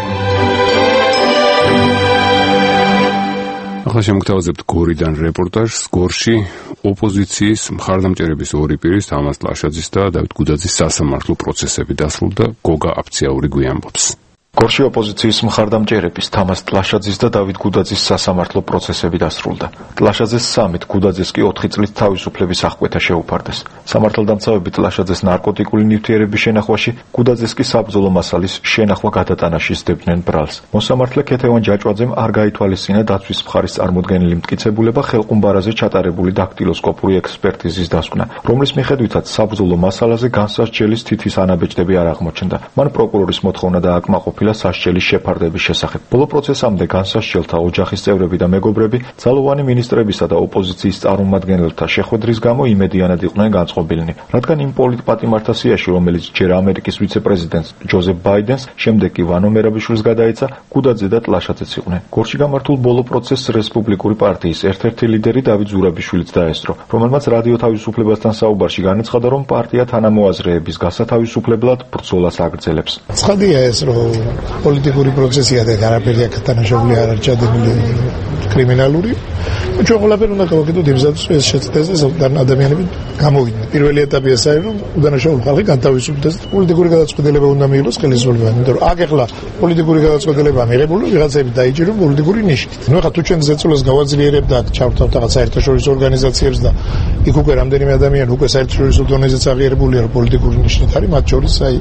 ახლა შემოგთავაზებთ გორიდან რეპორტაჟს. გორში ოპოზიციის მხარდამჭერების 2 პირის, თამაზ ტლაშაძის და დავით გუდაძის სასამართლო პროცესები დასრულდა. გოგა აფციაური გვიანბობს. გორში ოპოზიციის მხარდამჭერების თამაზ ტლაშაძის და დავით გუდაძის სასამართლო პროცესები დასრულდა. ტლაშაძეს 3, გუდაძეს კი 4 წლით თავისუფლების აღკვეთა შეუფარდეს. სამართალდამცავები ტლაშაძეს ნარკოტიკული ნივთიერების შენახვაში, გუდაძეს კი საბრძოლო მასალის შენახვა გადატანაში სდებდნენ ბრალს. მოსამართლე ქეთევან ჯაჭვაძემ არ გაითვალისწინა დაცვის მხარის წარმოდგენილი მტკიცებულება ხელყუმბარაზე ჩატარებული დაქტილოსკოპური ექსპერტიზის დასკვნა, რომლის მიხედვითაც საბრძოლო მასალაზე განსასჯელის თითის ანაბეჭდები არ აღმოჩნდა. მან პროკურორის მოთხოვნა დააკმაყოფილა გამოცხადდა სასჯელის შეფარდების შესახებ. ბოლო პროცესამდე განსასჯელთა ოჯახის წევრები და მეგობრები ძალოვანი მინისტრებისა და ოპოზიციის წარმომადგენელთა შეხვედრის გამო იმედიანად იყვნენ განწყობილნი, რადგან იმ პოლიტპატიმართა სიაში, რომელიც ჯერ ამერიკის ვიცე-პრეზიდენტს ჯოზეფ ბაიდენს, შემდეგ კი ვანო მერაბიშვილს გადაეცა, გუდაძე და ტლაშაძეც იყვნენ. გორში გამართულ ბოლო პროცესს რესპუბლიკური პარტიის ერთ-ერთი ლიდერი დავით ზურაბიშვილიც დაესწრო, რომელმაც რადიო თავისუფლებასთან საუბარში განაცხადა, რომ პარტია თანამოაზრეების გასათავისუფლებლად ბრძოლას აგრძელებს. ცხადია ეს, რომ პოლიტიკური პროცესია და არაფერი აქ თანაშაული არ არის ჩადებული კრიმინალური. ჩვენ ყველაფერი უნდა გავაკეთოთ იმისათვის, რომ ეს შეცდეს და ადამიანები გამოვიდნენ. პირველი ეტაპი ეს არის, რომ უდანაშაული ხალხი განთავისუფლდეს და პოლიტიკური გადაწყვეტილება უნდა მიიღოს ხელისუფლებამ, იმიტომ რომ აქ ახლა პოლიტიკური გადაწყვეტილება მიღებული, ვიღაცები დაიჭირონ პოლიტიკური ნიშნით. ნუ ახლა თუ ჩვენ ზეწოლას გავაძლიერებთ და ჩავთავთ რაღაც საერთაშორისო ორგანიზაციებს და იქ უკვე რამდენიმე ადამიანი უკვე საერთაშორისო დონეზე აღიარებულია, რომ პოლიტიკური ნიშნით არის, მათ შორის აი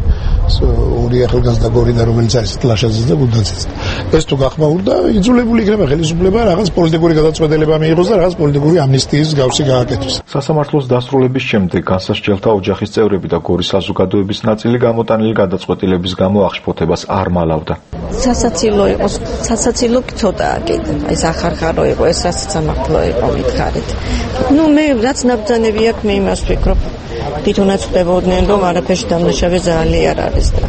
ორი ახალგაზრდა გორიდა, რომელიც არის ტლაშაძე და გუდაძე. ეს თუ გახმაურდა, იძულებული იქნება ხელისუფლება რაღაც პოლიტიკური გადაწყვეტილება მიიღოს და რაღაც პოლიტიკური ამნისტიის გავსი გააკეთოს. სასამართლოს დასრულების შემდეგ განსასჯელთა ოჯახის წევრები და გორის საზოგადოების ნაწილი გამოტანილი გადაწყვეტილების გამო აღშფოთებას არ მალავდა. სასაცილო იყო, სასაცილო ცოტაა კიდე. აი სახარხარო იყო, ეს სასამართლო იყო მითხარით. ნუ მე რაც ნაბრძანები აქვს, მე იმას ვფიქრობ. თვითონაც ხდებოდნენ, რომ არაფერში დამნაშავე ძალიან არის და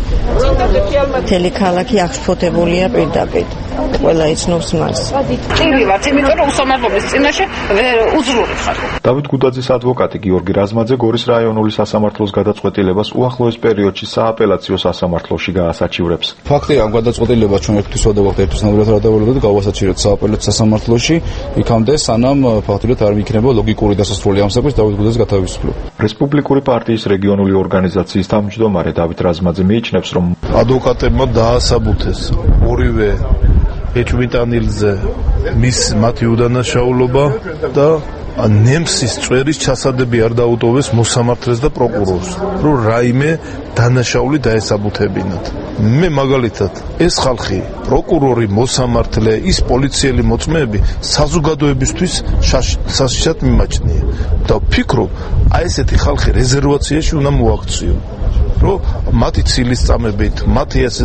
მთელი ქალაქი აღშფოთებულია პირდაპირ. ყველა იცნობს მას. წირი ვართ, იმიტომ რომ უსამართლობის წინაშე უძლური ხარ. დავით გუდაძის ადვოკატი გიორგი რაზმაძე გორის რაიონული სასამართლოს გადაწყვეტილებას უახლოეს პერიოდში სააპელაციო სასამართლოში გაასაჩივრებს. ფაქტია, ამ გადაწყვეტილებას ჩვენ ერთთვის ვადავახთ, ერთთვის ნამდვილად არ დავავლოთ და გავასაჩივრეთ სააპელაციო სასამართლოში, იქამდე სანამ ფაქტობრივად არ მიქნება ლოგიკური დასასრული ამ საქმის დავით გუდაძის გათავისუფლება. რესპუბლიკური პარტიის რეგიონული ორგანიზაციის თავმჯდომარე დავით რაზმაძე მიიჩნევს, რომ ადვოკატებმა დაასაბუთეს ორივე ეჭვმიტანილზე მათი უდანაშაულობა და ნემსის წვერის ჩასადები არ დაუტოვეს მოსამართლეს და პროკურორს, რომ რაიმე დანაშაული დაესაბუთებინათ. მე მაგალითად ეს ხალხი, პროკურორი, მოსამართლე, ის პოლიციელი მოწმეები საზოგადოებისთვის სასიშად მიმაჩნია და ვფიქრობ, აი ესეთი ხალხი რეზერვაციაში უნდა მოაქციონ. რომ მათი ცილისწამებით, მათი ეს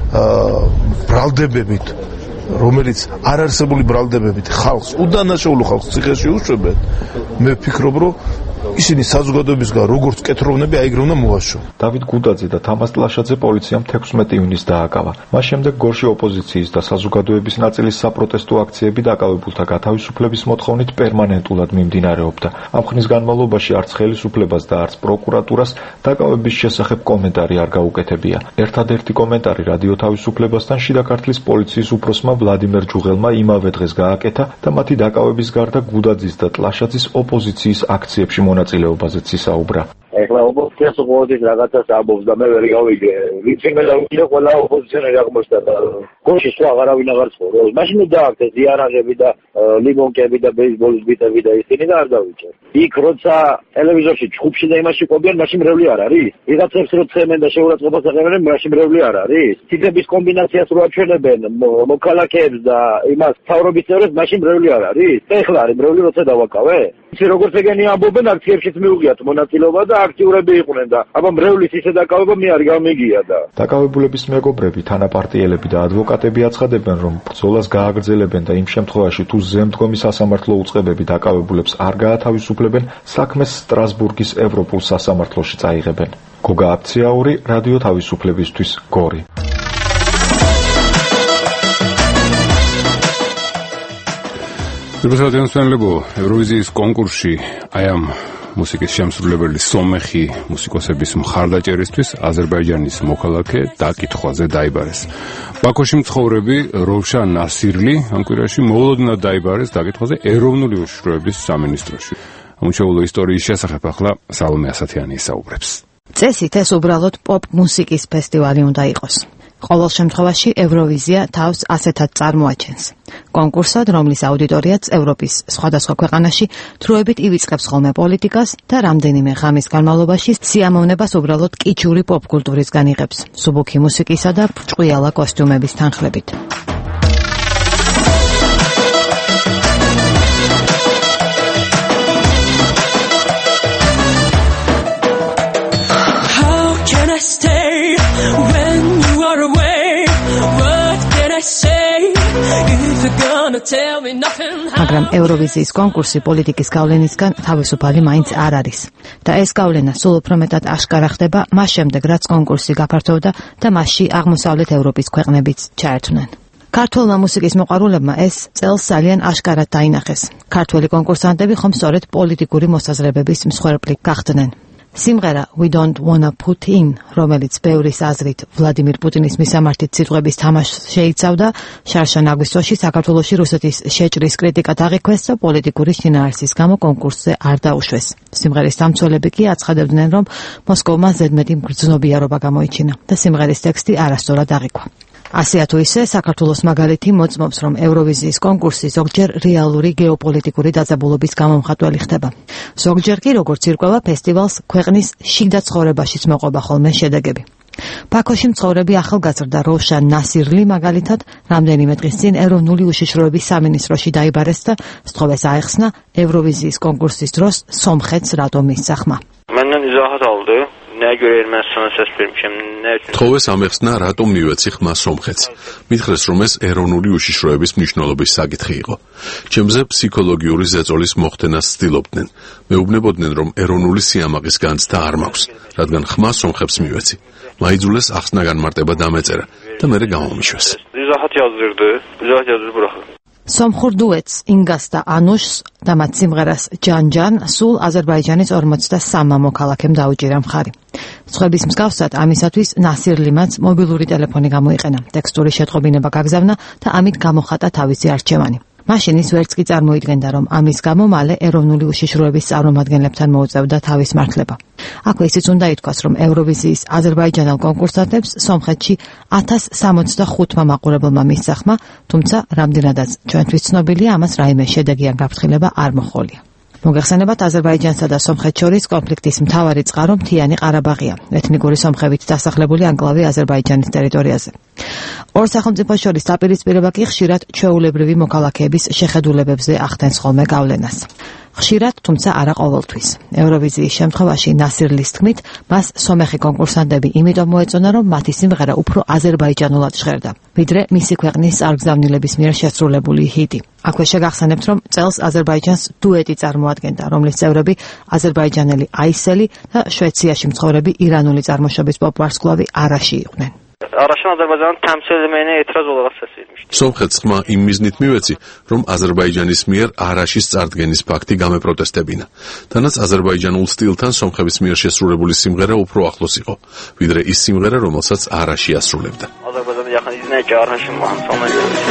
ბრალდებებით, რომელიც არარსებული ბრალდებებით ხალხს, უდანაშაულო ხალხს ციხეში უშვებენ, მე ვფიქრობ, რომ ისინი საზოგადოებისგან როგორც კეთროვნები აიგრე უნდა მოაშო. დავით გუდაძე და თამას ტლაშაძე პოლიციამ 16 ივნისს დააკავა. მას შემდეგ გორში ოპოზიციის და საზოგადოების ნაწილის საპროტესტო აქციები დაკავებულთა გათავისუფლების მოთხოვნით პერმანენტულად მიმდინარეობდა. ამ ხნის განმავლობაში არც ხელისუფლებას და არც პროკურატურას დაკავების შესახებ კომენტარი არ გაუკეთებია. ერთადერთი კომენტარი რადიო თავისუფლებასთან შიდა ქართლის პოლიციის უფროსმა ვლადიმერ ჯუღელმა იმავე დღეს გააკეთა და მათი დაკავების გარდა გუდაძის და ტლაშაძის ოპოზიციის აქციებში მონაწილეობაზეც ისაუბრა. ეხლა ოპოზიციას უყურებს რაღაცას ამბობს და მე ვერ გავიგე. ვიცი მე დავიგე ყველა ოპოზიციონერი აღმოჩნდა და გორში სხვა აღარავინ აღარ ცხოვრობს. მაშინ დააქცეს დიარაღები და ლიმონკები და ბეისბოლის ბიტები და ისინი და არ დავიჭერ. იქ როცა ტელევიზორში ჩხუბში და იმაში ყოფიან, მაშინ მრევლი არ არის. ვიღაცებს რო ცემენ და შეურაცხყოფას აღებენ, მაშინ მრევლი არ არის. ციფრების კომბინაციას რო აჩვენებენ მოქალაქეებს და იმას თავრობის წევრებს, მაშინ მრევლი არ არის. ეხლა არის მრევლი, როცა დავაკავე. იცი როგორც ეგენი ამბობენ, აქციებშიც მიუღიათ მონაწილეობა და აქტიურები იყვნენ და აბა მრევლის ისე დაკავება მე არ გამიგია და დაკავებულების მეგობრები, თანაპარტიელები და ადვოკატები აცხადებენ, რომ ბრძოლას გააგრძელებენ და იმ შემთხვევაში თუ ზემდგომი სასამართლო უწყებები დაკავებულებს არ გაათავისუფლებენ, საქმეს სტრასბურგის ევროპულ სასამართლოში წაიღებენ. გოგა აფციაური, რადიო თავისუფლებისთვის, გორი. რუსეთენსვენლებო ევროვიზიის კონკურსში აი ამ მუსიკის შემსრულებელი სომეხი მუსიკოსების მხარდაჭერისთვის აზერბაიჯანის მოქალაქე დაკითხვაზე დაიბარეს. ბაქოში მცხოვრები როვშან ნასირლი ამ კვირაში მოულოდნელად დაიბარეს დაკითხვაზე ეროვნული უშიშროების სამინისტროში. ამუშავებელ ისტორიის შესახებ ახლა სალომე ასათიანი ისაუბრებს. წესით ეს უბრალოდ პოპ მუსიკის ფესტივალი უნდა იყოს. ყოველ შემთხვევაში ევროვიზია თავს ასეთად წარმოაჩენს. კონკურსად, რომლის აუდიტორიაც ევროპის სხვადასხვა ქვეყანაში თროებით ივიწყებს ხოლმე პოლიტიკას და რამდენიმე ღამის განმავლობაში სიამოვნებას უბრალოდ კიჩური პოპკულტურისგან იღებს, სუბუქი მუსიკისა და ბრჭყვიალა კოსტიუმების თანხლებით. მაგრამ ევროვიზიის კონკურსი პოლიტიკის გავლენისგან თავისუფალი მაინც არ არის. და ეს გავლენა სულ უფრო მეტად აშკარა ხდება მას შემდეგ, რაც კონკურსი გაფართოვდა და მასში აღმოსავლეთ ევროპის ქვეყნებიც ჩაერთვნენ. ქართულმა მუსიკის მოყვარულებმა ეს წელს ძალიან აშკარად დაინახეს. ქართველი კონკურსანტები ხომ სწორედ პოლიტიკური მოსაზრებების მსხვერპლი გახდნენ. სიმღერა We Don't Wanna Put In, რომელიც ბევრის აზრით ვლადიმირ პუტინის მისამართით სიტყვების თამაშს შეიცავდა, შარშან აგვისტოში საქართველოში რუსეთის შეჭრის კრიტიკად აღიქვეს და პოლიტიკური შინაარსის გამო კონკურსზე არ დაუშვეს. სიმღერის დამცველები კი აცხადებდნენ, რომ მოსკოვმა ზედმეტი მგრძნობიარობა გამოიჩინა და სიმღერის ტექსტი არასწორად აღიქვა. ასეა თუ ისე, საქართველოს მაგალითი მოწმობს, რომ ევროვიზიის კონკურსი ზოგჯერ რეალური გეოპოლიტიკური დაძაბულობის გამომხატველი ხდება. ზოგჯერ კი, როგორც ირკვევა, ფესტივალს ქვეყნის შიდა ცხოვრებაშიც მოყვება ხოლმე შედეგები. ბაქოში მცხოვრები ახალგაზრდა როშან ნასირლი მაგალითად რამდენიმე დღის წინ ეროვნული უშიშროების სამინისტროში დაიბარეს და სთხოვეს აეხსნა ევროვიზიის კონკურსის დროს სომხეთს რატომ მისცა ხმა. Məndən izahat aldı. Nəyə görə Ermənistana səs vermişəm, nə üçün? თხოვეს ამეხსნა, რატომ მივეცი ხმა სომხეთს. მითხრეს, რომ ეს ეროვნული უშიშროების მნიშვნელობის საკითხი იყო. ჩემზე ფსიქოლოგიური ზეწოლის მოხდენას ცდილობდნენ. მეუბნებოდნენ, რომ ეროვნული სიამაყის განცდა არ მაქვს, რადგან ხმა სომხებს მივეცი. მაიძულეს ახსნა განმარტება დამეწერა და მერე გამომიშვეს. izahat yazdırdı buraxdı. სომხურ დუეტს ინგას და ანუშს და მათ სიმღერას ჯან-ჯან სულ აზერბაიჯანის 43 მოქალაქემ დაუჭირა მხარი. სხვების მსგავსად ამისათვის ნასირლიმაც მობილური ტელეფონი გამოიყენა, ტექსტური შეტყობინება გაგზავნა და ამით გამოხატა თავისი არჩევანი. მაშინ ის ვერც კი წარმოიდგენდა, რომ ამის გამო მალე ეროვნული უშიშროების წარმომადგენლებთან მოუწევდა თავის მართლება. აქვე ისიც უნდა ითქვას, რომ ევროვიზიის აზერბაიჯანელ კონკურსანტებს სომხეთში 1065 მაყურებელმა მისცა ხმა, თუმცა რამდენადაც ჩვენთვის ცნობილია, ამას რაიმე შედეგი ან გაფრთხილება არ მოჰყოლია. მოგეხსენებათ, აზერბაიჯანსა და სომხეთს შორის კონფლიქტის მთავარი წყარო მთიანი ყარაბაღია, ეთნიკური სომხებით დასახლებული ანკლავი აზერბაიჯანის ტერიტორიაზე. ორ სახელმწიფოს შორის დაპირისპირება კი ხშირად ჩვეულებრივი მოქალაქეების შეხედულებებზე ახდენს ხოლმე გავლენას. ხშირად, თუმცა არა ყოველთვის. ევროვიზიის შემთხვევაში ნასირლის თქმით, მას სომეხი კონკურსანტები იმიტომ მოეწონა, რომ მათი სიმღერა უფრო აზერბაიჯანულად ჟღერდა, ვიდრე მისი ქვეყნის წარგზავნილების მიერ შესრულებული ჰიტი. აქვე შეგახსენებთ, რომ წელს აზერბაიჯანს დუეტი წარმოადგენდა, რომლის წევრები აზერბაიჯანელი აისელი და შვეიცარიაში მცხოვრები ირანული წარმოშობის პოპ-ვარსკვლავი არაში იყვნენ. Araşın Azərbaycanın təmsil edilməyinə etiraz olaraq səs vermişdi. სომხეთს ხმა იმ მიზნით მივეცი, რომ აზერბაიჯანის მიერ არაშის წარდგენის ფაქტი გამეპროტესტებინა. თანაც აზერბაიჯანულ სტილთან სომხების მიერ შესრულებული სიმღერა უფრო ახლოს იყო, ვიდრე ის სიმღერა, რომელსაც არაში ასრულებდა. Azərbaycanda yaxın idinə ki, Araşın mahnısına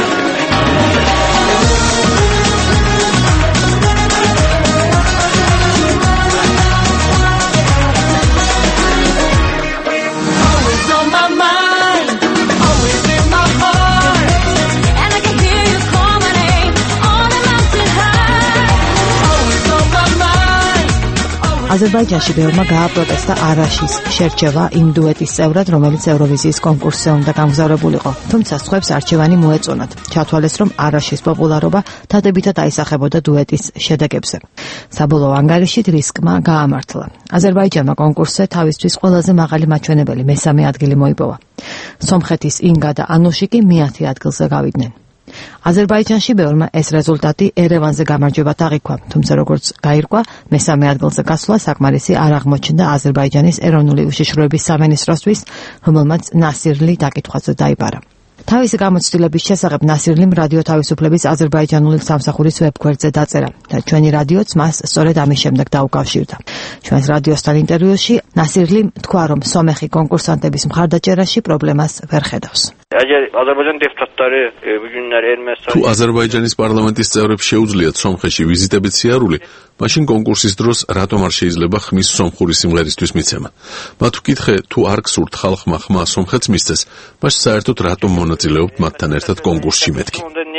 აზერბაიჯანში ბევრმა გააპროტესტა არაშის შერჩევა იმ დუეტის წევრად, რომელიც ევროვიზიის კონკურსზე უნდა გამგზავრებულიყო. თუმცა სხვებს არჩევანი მოეწონათ. ჩათვალეს, რომ არაშის პოპულარობა დადებითად აისახებოდა დუეტის შედეგებზე. საბოლოო ანგარიშით რისკმა გაამართლა. აზერბაიჯანმა კონკურსზე თავისთვის ყველაზე მაღალი მაჩვენებელი მესამე ადგილი მოიპოვა. სომხეთის ინგა და ანუში კი მე-10 ადგილზე გავიდნენ. აზერბაიჯანში ბევრმა ეს რეზულტატი ერევანზე გამარჯვებად აღიქვა, თუმცა როგორც გაირკვა, მესამე ადგილზე გასვლა საკმარისი არ აღმოჩნდა აზერბაიჯანის ეროვნული უშიშროების სამინისტროსთვის, რომელმაც ნასირლი დაკითხვაზე დაიბარა. თავისი გამოცდილების შესახებ ნასირლიმ რადიო თავისუფლების აზერბაიჯანული სამსახურის ვებგვერდზე დაწერა და ჩვენი რადიოც მას სწორედ ამის შემდეგ დაუკავშირდა. ჩვენს რადიოსთან ინტერვიუში ნასირლიმ თქვა, რომ სომეხი კონკურსანტების მხარდაჭერაში პრობლემას ვერ ხედავს. Azərbaycan deputatları bu günlər Ermənistan თუ აზერბაიჯანის პარლამენტის წევრებს შეუძლიათ სომხეთში ვიზიტებით სიარული, მაშინ კონკურსის დროს რატომ არ შეიძლება ხმის სომხური სიმღერისთვის მიცემა? მათ ვკითხე, თუ არ გსურთ ხალხმა ხმა სომხეთს მისცეს, მაშინ საერთოდ რატომ მონაწილეობთ მათთან ერთად კონკურსში მეთქი?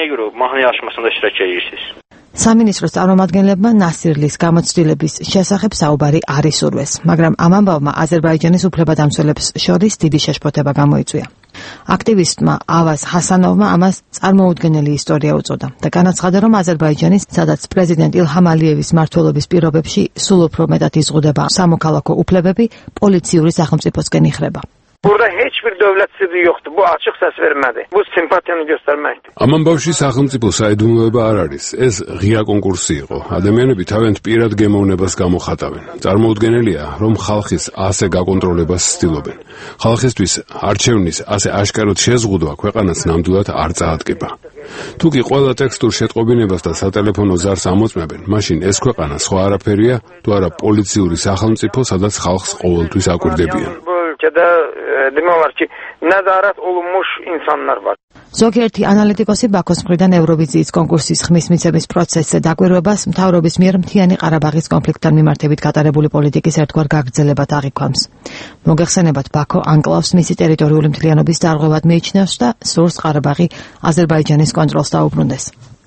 სამინისტროს წარმომადგენლებმა ნასირლის გამოცდილების შესახებ საუბარი არ ისურვეს, მაგრამ ამ ამბავმა აზერბაიჯანის უფლებადამცველებს შორის დიდი შეშფოთება გამოიწვია. აქტივისტმა ავაზ ჰასანოვმა ამას წარმოუდგენელი ისტორია უწოდა და განაცხადა, რომ აზერბაიჯანის, სადაც პრეზიდენტ ილჰამ ალიევის მმართველობის პირობებში სულ უფრო მეტად იზღუდება სამოქალაქო უფლებები, პოლიციური სახელმწიფოსკენ იხრება. Burada heç bir dövlət sirri yoxdur. Bu açıq səs vermədir. Bu simpatiyanı göstərməkdir. Aman bavში სახელმწიფო საიდუმლოება არ არის. ეს ღია კონკურსი იყო. ადამიანები თავიანთ პირად გემოვნებას გამოხატავენ. წარმოუდგენელია, რომ ხალხის ასე გაკონტროლებას ცდილობენ. ხალხისთვის არჩევნის ასე აშკარად შეზღუდვა ქვეყანას ნამდვილად არ წაადგება. თუ კი ყველა ტექსტურ შეტყობინებას და სატელეფონო ზარს ამოწმებენ, მაშინ ეს ქვეყანა სხვა არაფერია, თუ არა პოლიციური სახელმწიფო, სადაც ხალხს ყოველთვის აკვირდებიან. Bölgədə demək olar ki, nəzarət olunmuş insanlar var. ზოგიერთი ანალიტიკოსი ბაქოს მხრიდან ევროვიზიის კონკურსის ხმის მიცემის პროცესზე დაკვირვებას მთავრობის მიერ მთიანი ყარაბაღის კონფლიქტთან მიმართებით გატარებული პოლიტიკის ერთგვარ გაგრძელებად აღიქვამს. მოგეხსენებათ, ბაქო ანკლავს მისი ტერიტორიული მთლიანობის დარღვევად მიიჩნევს და სურს ყარაბაღი აზერბაიჯანის კონტროლს დაუბრუნდეს.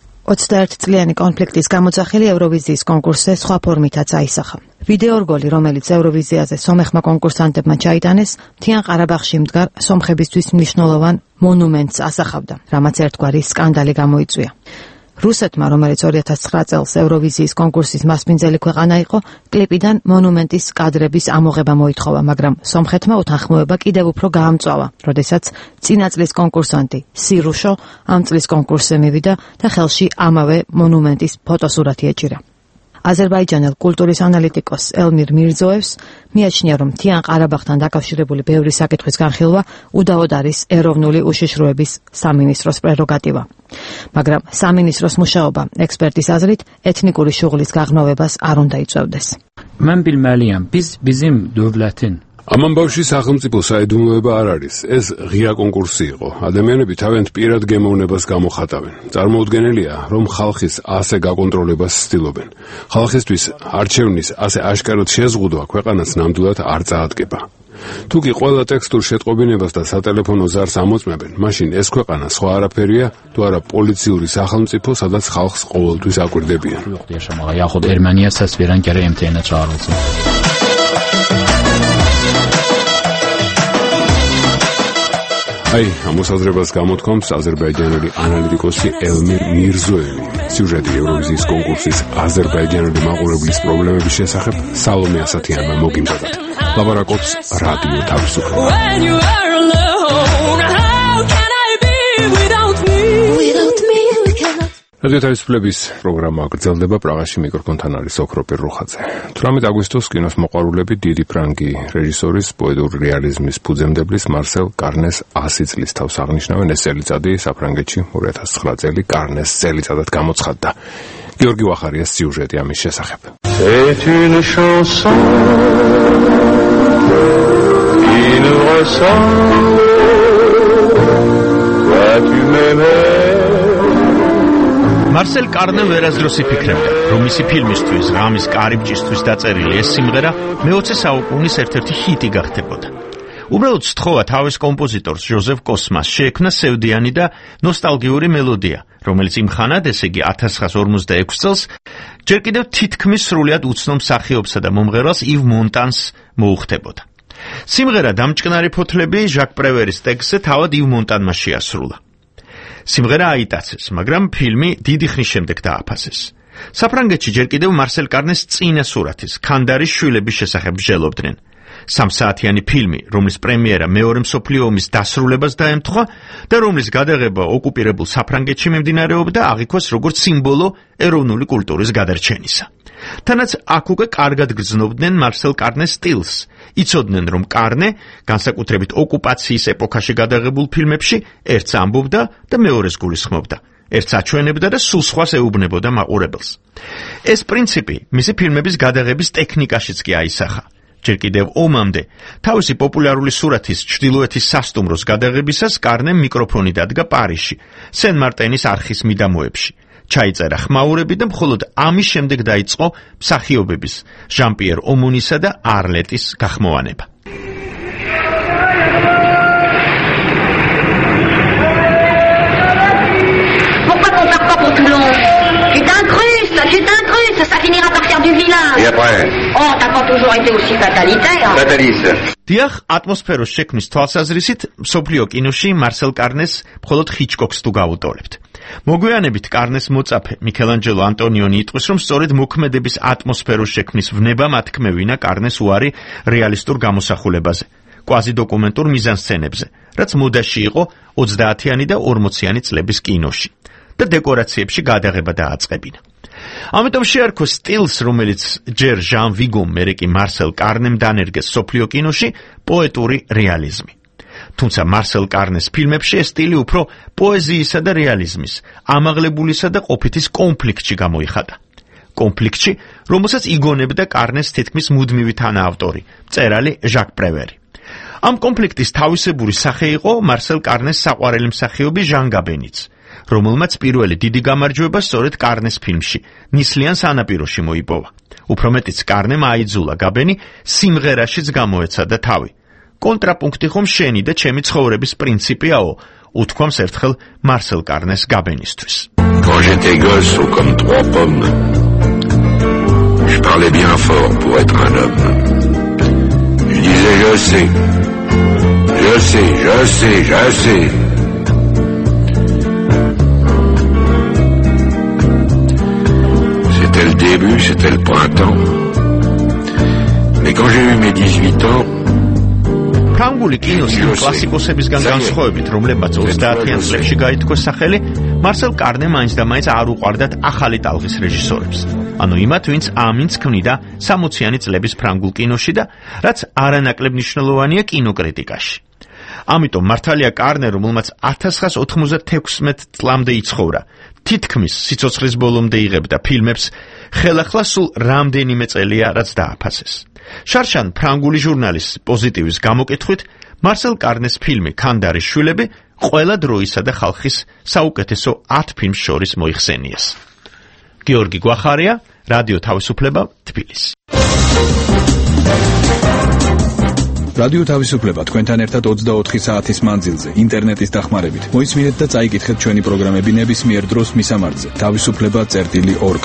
21 წლიანი კონფლიქტის გამოძახილი ევროვიზიის კონკურსზე სხვა ფორმითაც აისახა. ვიდეორგოლი, რომელიც ევროვიზიაზე სომეხმა კონკურსანტებმა ჩაიტანეს, მთიან ყარაბაღში მდგარ სომხებისთვის მნიშვნელოვან მონუმენტს ასახავდა, რამაც ერთგვარი სკანდალი გამოიწვია. რუსეთმა, რომელიც 2009 წელს ევროვიზიის კონკურსის მასპინძელი ქვეყანა იყო, კლიპიდან მონუმენტის კადრების ამოღება მოითხოვა, მაგრამ სომხეთმა უთანხმოება კიდევ უფრო გაამწვავა, როდესაც წინა წლის კონკურსანტი სირუშო ამ წლის კონკურსზე მივიდა და ხელში ამავე მონუმენტის ფოტოსურათი ეჭირა. აზერბაიჯანელ კულტურის ანალიტიკოს ელმირ მირზოევს მიაჩნია, რომ მთიან ყარაბაღთან დაკავშირებული ბევრი საკითხის განხილვა უდაოდ არის ეროვნული უშიშროების სამინისტროს პრეროგატივა. მაგრამ სამინისტროს მუშაობა ექსპერტის აზრით ეთნიკური შუღლის გაღრმავებას არ უნდა იწევდეს. Mən bilməliyəm, biz bizim dövlətin Aman bavში სახელმწიფო საიდუმლოება არ არის. ეს ღია კონკურსი იყო. ადამიანები თავიანთ პირად გემოვნებას გამოხატავენ. წარმოუდგენელია, რომ ხალხის ასე გაკონტროლებას ცდილობენ. ხალხისთვის არჩევნის ასე აშკარად შეზღუდვა ქვეყანას ნამდვილად არ წაადგება. თუ კი ყველა ტექსტურ შეტყობინებას და სატელეფონო ზარს ამოწმებენ, მაშინ ეს ქვეყანა სხვა არაფერია, თუ არა პოლიციური სახელმწიფო, სადაც ხალხს ყოველთვის აკვირდებიან. Yaxud Erməniyə səs verən gərək MTN-ə çağırılsın. Აი, ამოსაზრებას გამოთქვამს აზერბაიჯანელი ანალიტიკოსი ელმირ მირზოევი. სიუჟეტი ევროვიზიის კონკურსის აზერბაიჯანელი მაყურებლის პრობლემების შესახებ სალომე ასათიანმა მოგიმზადათ. ლაბორაკობს რადიო თავისუფლება. რადიო თავისუფლების პროგრამა გრძელდება. პრაღაში მიკროფონთან არის ოქროპირ რუხაძე. 18 აგვისტოს კინოს მოყვარულები დიდი ფრანგი რეჟისორის პოეტური რეალიზმის ფუძემდებლის მარსელ კარნეს 100 წლის თავს აღნიშნავენ. ეს წელიწადი საფრანგეთში 2009 წელი კარნეს წელიწადად გამოცხადდა. გიორგი ვახარიას სიუჟეტი ამის შესახებ. C'est une chanson qui nous ressemble. Toi tu m'aimais. მარსელ კარნე ვერასდროს იფიქრებდა, რომ მისი ფილმისთვის ღამის კარიბჭისთვის დაწერილი ეს სიმღერა მე-20 საუკუნის ერთ-ერთი ჰიტი გახდებოდა. უბრალოდ სთხოვა თავის კომპოზიტორს ჟოზეფ კოსმას შეექმნა სევდიანი და ნოსტალგიური მელოდია, რომელიც იმ ხანად, ესე იგი 1946 წელს, ჯერ კიდევ თითქმის სრულად უცნობ მსახიობსა და მომღერალს ივ მონტანს მოუხდებოდა. სიმღერა დამჭკნარი ფოთლები ჟაკ პრევერის ტექსტზე თავად ივ მონტანმა შეასრულა. სიმღერა აიტაცეს, მაგრამ ფილმი დიდი ხნის შემდეგ დააფასეს. საფრანგეთში ჯერ კიდევ მარსელ კარნეს წინა სურათის, ქანდარის შვილების შესახებ მსჯელობდნენ. 3 საათიანი ფილმი, რომლის პრემიერა მეორე მსოფლიო ომის დასრულებას დაემთხვა და რომლის გადაღება ოკუპირებულ საფრანგეთში მიმდინარეობდა, აღიქვას როგორც სიმბოლო ეროვნული კულტურის გადარჩენისა. თანაც აქ უკვე კარგად გრძნობდნენ მარსელ კარნეს სტილს. იცოდნენ, რომ კარნე, განსაკუთრებით ოკუპაციის ეპოქაში გადაღებულ ფილმებში, ერთს ამბობდა და მეორეს გულისხმობდა. ერთს აჩვენებდა და სულ სხვას ეუბნებოდა მაყურებელს. ეს პრინციპი მისი ფილმების გადაღების ტექნიკაშიც კი აისახა. ჯერ კიდევ ომამდე, თავისი პოპულარული სურათის ჩრდილოეთის სასტუმროს გადაღებისას კარნემ მიკროფონი დადგა პარიზში, სენ მარტენის არხის მიდამოებში. ჩაიწერა ხმაურები და მხოლოდ ამის შემდეგ დაიწყო მსახიობების ჟან-პიერ ომონისა და არლეტის გახმოვანება. Pourquoi qu'on part pas pour Toulon? C'est un cruce, ça finira par faire du vilain. Et après? Oh, t'as pas toujours été aussi fatalitaire. Fataliste. დიახ, ატმოსფეროს შექმნის თვალსაზრისით, მსოფლიო კინოში მარსელ კარნეს მხოლოდ ჰიჩკოკს თუ გავუტოლებთ. მოგვიანებით კარნეს მოწაფე მიქელანჯელო ანტონიონი იტყვის, რომ სწორედ მოქმედების ატმოსფეროს შექმნის ვნება მათქმევინა კარნეს უარი რეალისტურ გამოსახულებაზე. კვაზიდოკუმენტურ მიზანსცენებზე, რაც მოდაში იყო 30-იანი და 40-იანი წლების კინოში და დეკორაციებში გადაღება დააწყებინა. ამიტომ შეარქვეს სტილს, რომელიც ჯერ ჟან ვიგომ, მერე კი მარსელ კარნემ დანერგეს სოფლიო კინოში პოეტური რეალიზმი. თუმცა მარსელ კარნეს ფილმებში ეს სტილი უფრო პოეზიისა და რეალიზმის, ამაღლებულისა და ყოფითის კონფლიქტში გამოიხატა. კონფლიქტში, რომელსაც იგონებდა კარნეს თითქმის მუდმივი თანაავტორი, მწერალი ჟაკ პრევერი. ამ კონფლიქტის თავისებური სახე იყო მარსელ კარნეს საყვარელი მსახიობი ჟან გაბენიც, რომელმაც პირველი დიდი გამარჯვება სწორედ კარნეს ფილმში, ნისლიან სანაპიროში მოიპოვა. უფრო მეტიც კარნემ აიძულა გაბენი სიმღერაშიც გამოეცადა თავი. კონტრაპუნქტი ხომ შენი და ჩემი ცხოვრების პრინციპიაო, უთქვამს ერთხელ მარსელ კარნეს გაბენისთვის. Quand j'étais gosse, haut comme 3 pommes, je parlais bien fort pour être un homme. Je disais je sais, je sais, je sais, je sais. C'était le début, c'était le printemps. Mais quand j'ai eu mes 18 ans, ფრანგული კინოს კლასიკოსებისგან განსხვავებით, რომლებმაც 30-იან წლებში გაითქვეს სახელი, მარსელ კარნე მაინც და მაინც არ უყვარდათ ახალი ტალღის რეჟისორებს. ანუ იმათ, ვინც ამინც ქმნიდა 60-იანი წლების ფრანგულ კინოში და რაც არანაკლებ მნიშვნელოვანია კინოკრიტიკაში. ამიტომ მართალია კარნე, რომელმაც 1996 წლამდე იცხოვრა, თითქმის სიცოცხლის ბოლომდე იღებდა ფილმებს, ხელახლა სულ რამდენიმე წელია, რაც დააფასეს. შარშან ფრანგული ჟურნალის პოზიტივის გამოკითხვით, მარსელ კარნეს ფილმი „ქანდარის შვილები“ ყველა დროისა და ხალხის საუკეთესო 10 ფილმს შორის მოიხსენიეს. გიორგი გვახარია, რადიო თავისუფლება, თბილისი. რადიო თავისუფლება თქვენთან ერთად 24 საათის მანძილზე, ინტერნეტის დახმარებით. მოისმინეთ და წაიკითხეთ ჩვენი პროგრამები ნებისმიერ დროს მისამართზე. თავისუფლება.org.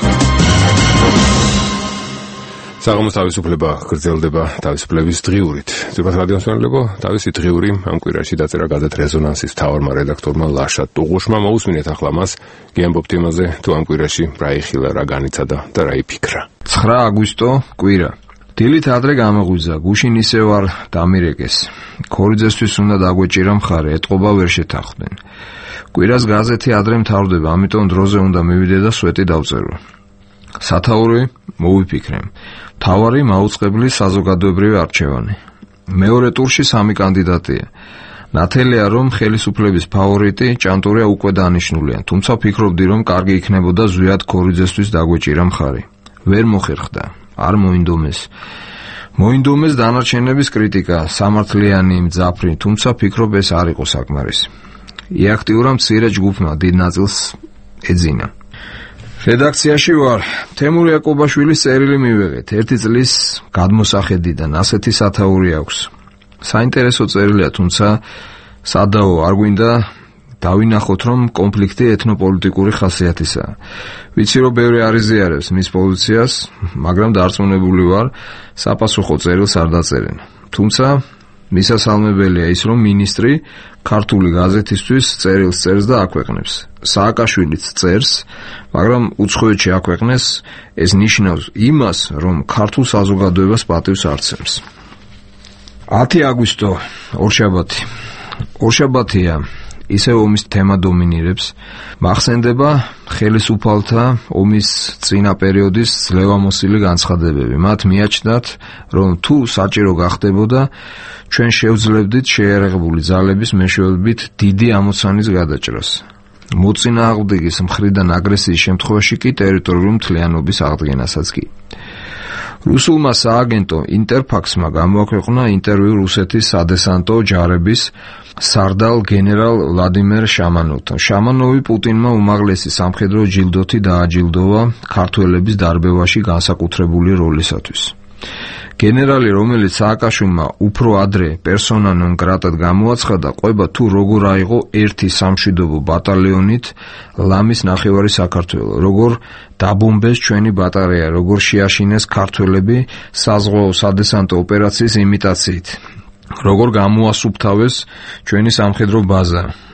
საღამოს თავისუფლება გრძელდება თავისუფლების დღიურით. ძვირფას რადიომსმენელებო, თავისი დღიური ამ კვირაში დაწერა გადათ რეზონანსის მთავარმა რედაქტორმა ლაშა ტუღუშმა. მოусმინეთ ახლა მას, გიამბობთ იმაზე, თუ ამ კვირაში რა იხილა, რა განიცადა და რა იფიქრა. 9 აგვისტო კვირა. დილით ადრე გამოღვიძა, გუშინ ისევ არ დამირეკეს. ქორიძესთვის უნდა დაგვეჭირა მხარე, ეტყობა ვერ შეთანხმდნენ. კვირას გაზეთი ადრე მთავრდება, ამიტომ დროზე უნდა მივიდე და სვეტი დავწერო. სათაური მოვიფიქრე. მთავარი მაუწყებლი საზოგადოებრივი არჩევანი. მეორე ტურში 3 კანდიდატია. ნათელია, რომ ხელისუფლების ფავორიტი ჭანტურია უკვე დანიშნულია, თუმცა ფიქრობდი, რომ კარგი იქნებოდა ზვიად ქორიძესთვის დაგვეჭირა მხარი. ვერ მოხერხდა, არ მოინდომეს. მოინდომეს დანარჩენების კრიტიკა, სამართლიანი, მძაფრი, თუმცა ფიქრობ ეს არ იყო საკმარისი. იაქტიურა მცირე ჯგუფმა დიდ ნაწილს ეძინა. რედაქციაში ვარ. თემურ იაკობაშვილის წერილი მივიღეთ. 1 წლის გადმოსახედიდან ასეთი სათაური აქვს. საინტერესო წერილია, თუმცა სადაო არ გვინდა დავინახოთ, რომ კონფლიქტი ეთნოპოლიტიკური ხასიათისაა. ვიცი, რომ ბევრი არ იზიარებს მის პოზიციას, მაგრამ დარწმუნებული ვარ, საპასუხო წერილს არ დაწერენ. თუმცა მისასალმებელია ის, რომ მინისტრი ქართული გაზეთისთვის წერილს წერს და აქვეყნებს. სააკაშვილიც წერს, მაგრამ უცხოეთში აქვეყნეს, ეს ნიშნავს იმას, რომ ქართულ საზოგადოებას პატივს არცემს. 10 აგვისტო, ორშაბათი. ორშაბათია, ისევ ომის თემა დომინირებს. მახსენდება ხელისუფალთა ომის წინა პერიოდის ძლევამოსილი განცხადებები. მათ მიაჩნდათ, რომ თუ საჭირო გახდებოდა, ჩვენ შევძლებდით შეიარაღებული ძალების მეშვეობით დიდი ამოცანის გადაჭრას. მოწინააღმდეგის მხრიდან აგრესიის შემთხვევაში კი ტერიტორიული მთლიანობის აღდგენასაც კი. რუსულმა სააგენტო ინტერფაქსმა გამოაქვეყნა ინტერვიუ რუსეთის სადესანტო ჯარების სარდალ გენერალ ვლადიმერ შამანოვთან. შამანოვი პუტინმა უმაღლესი სამხედრო ჯილდოთი დააჯილდოვა ქართველების დარბევაში განსაკუთრებული როლისათვის. გენერალი, რომელიც სააკაშვილმა უფრო ადრე პერსონა ნონ გრატად გამოაცხადა, ყვება თუ როგორ აიღო ერთი სამშვიდობო ბატალიონით ლამის ნახევარი საქართველო, როგორ დაბომბეს ჩვენი ბატარეა, როგორ შეაშინეს ქართველები საზღვაო სადესანტო ოპერაციის იმიტაციით, როგორ გამოასუფთავეს ჩვენი სამხედრო ბაზა.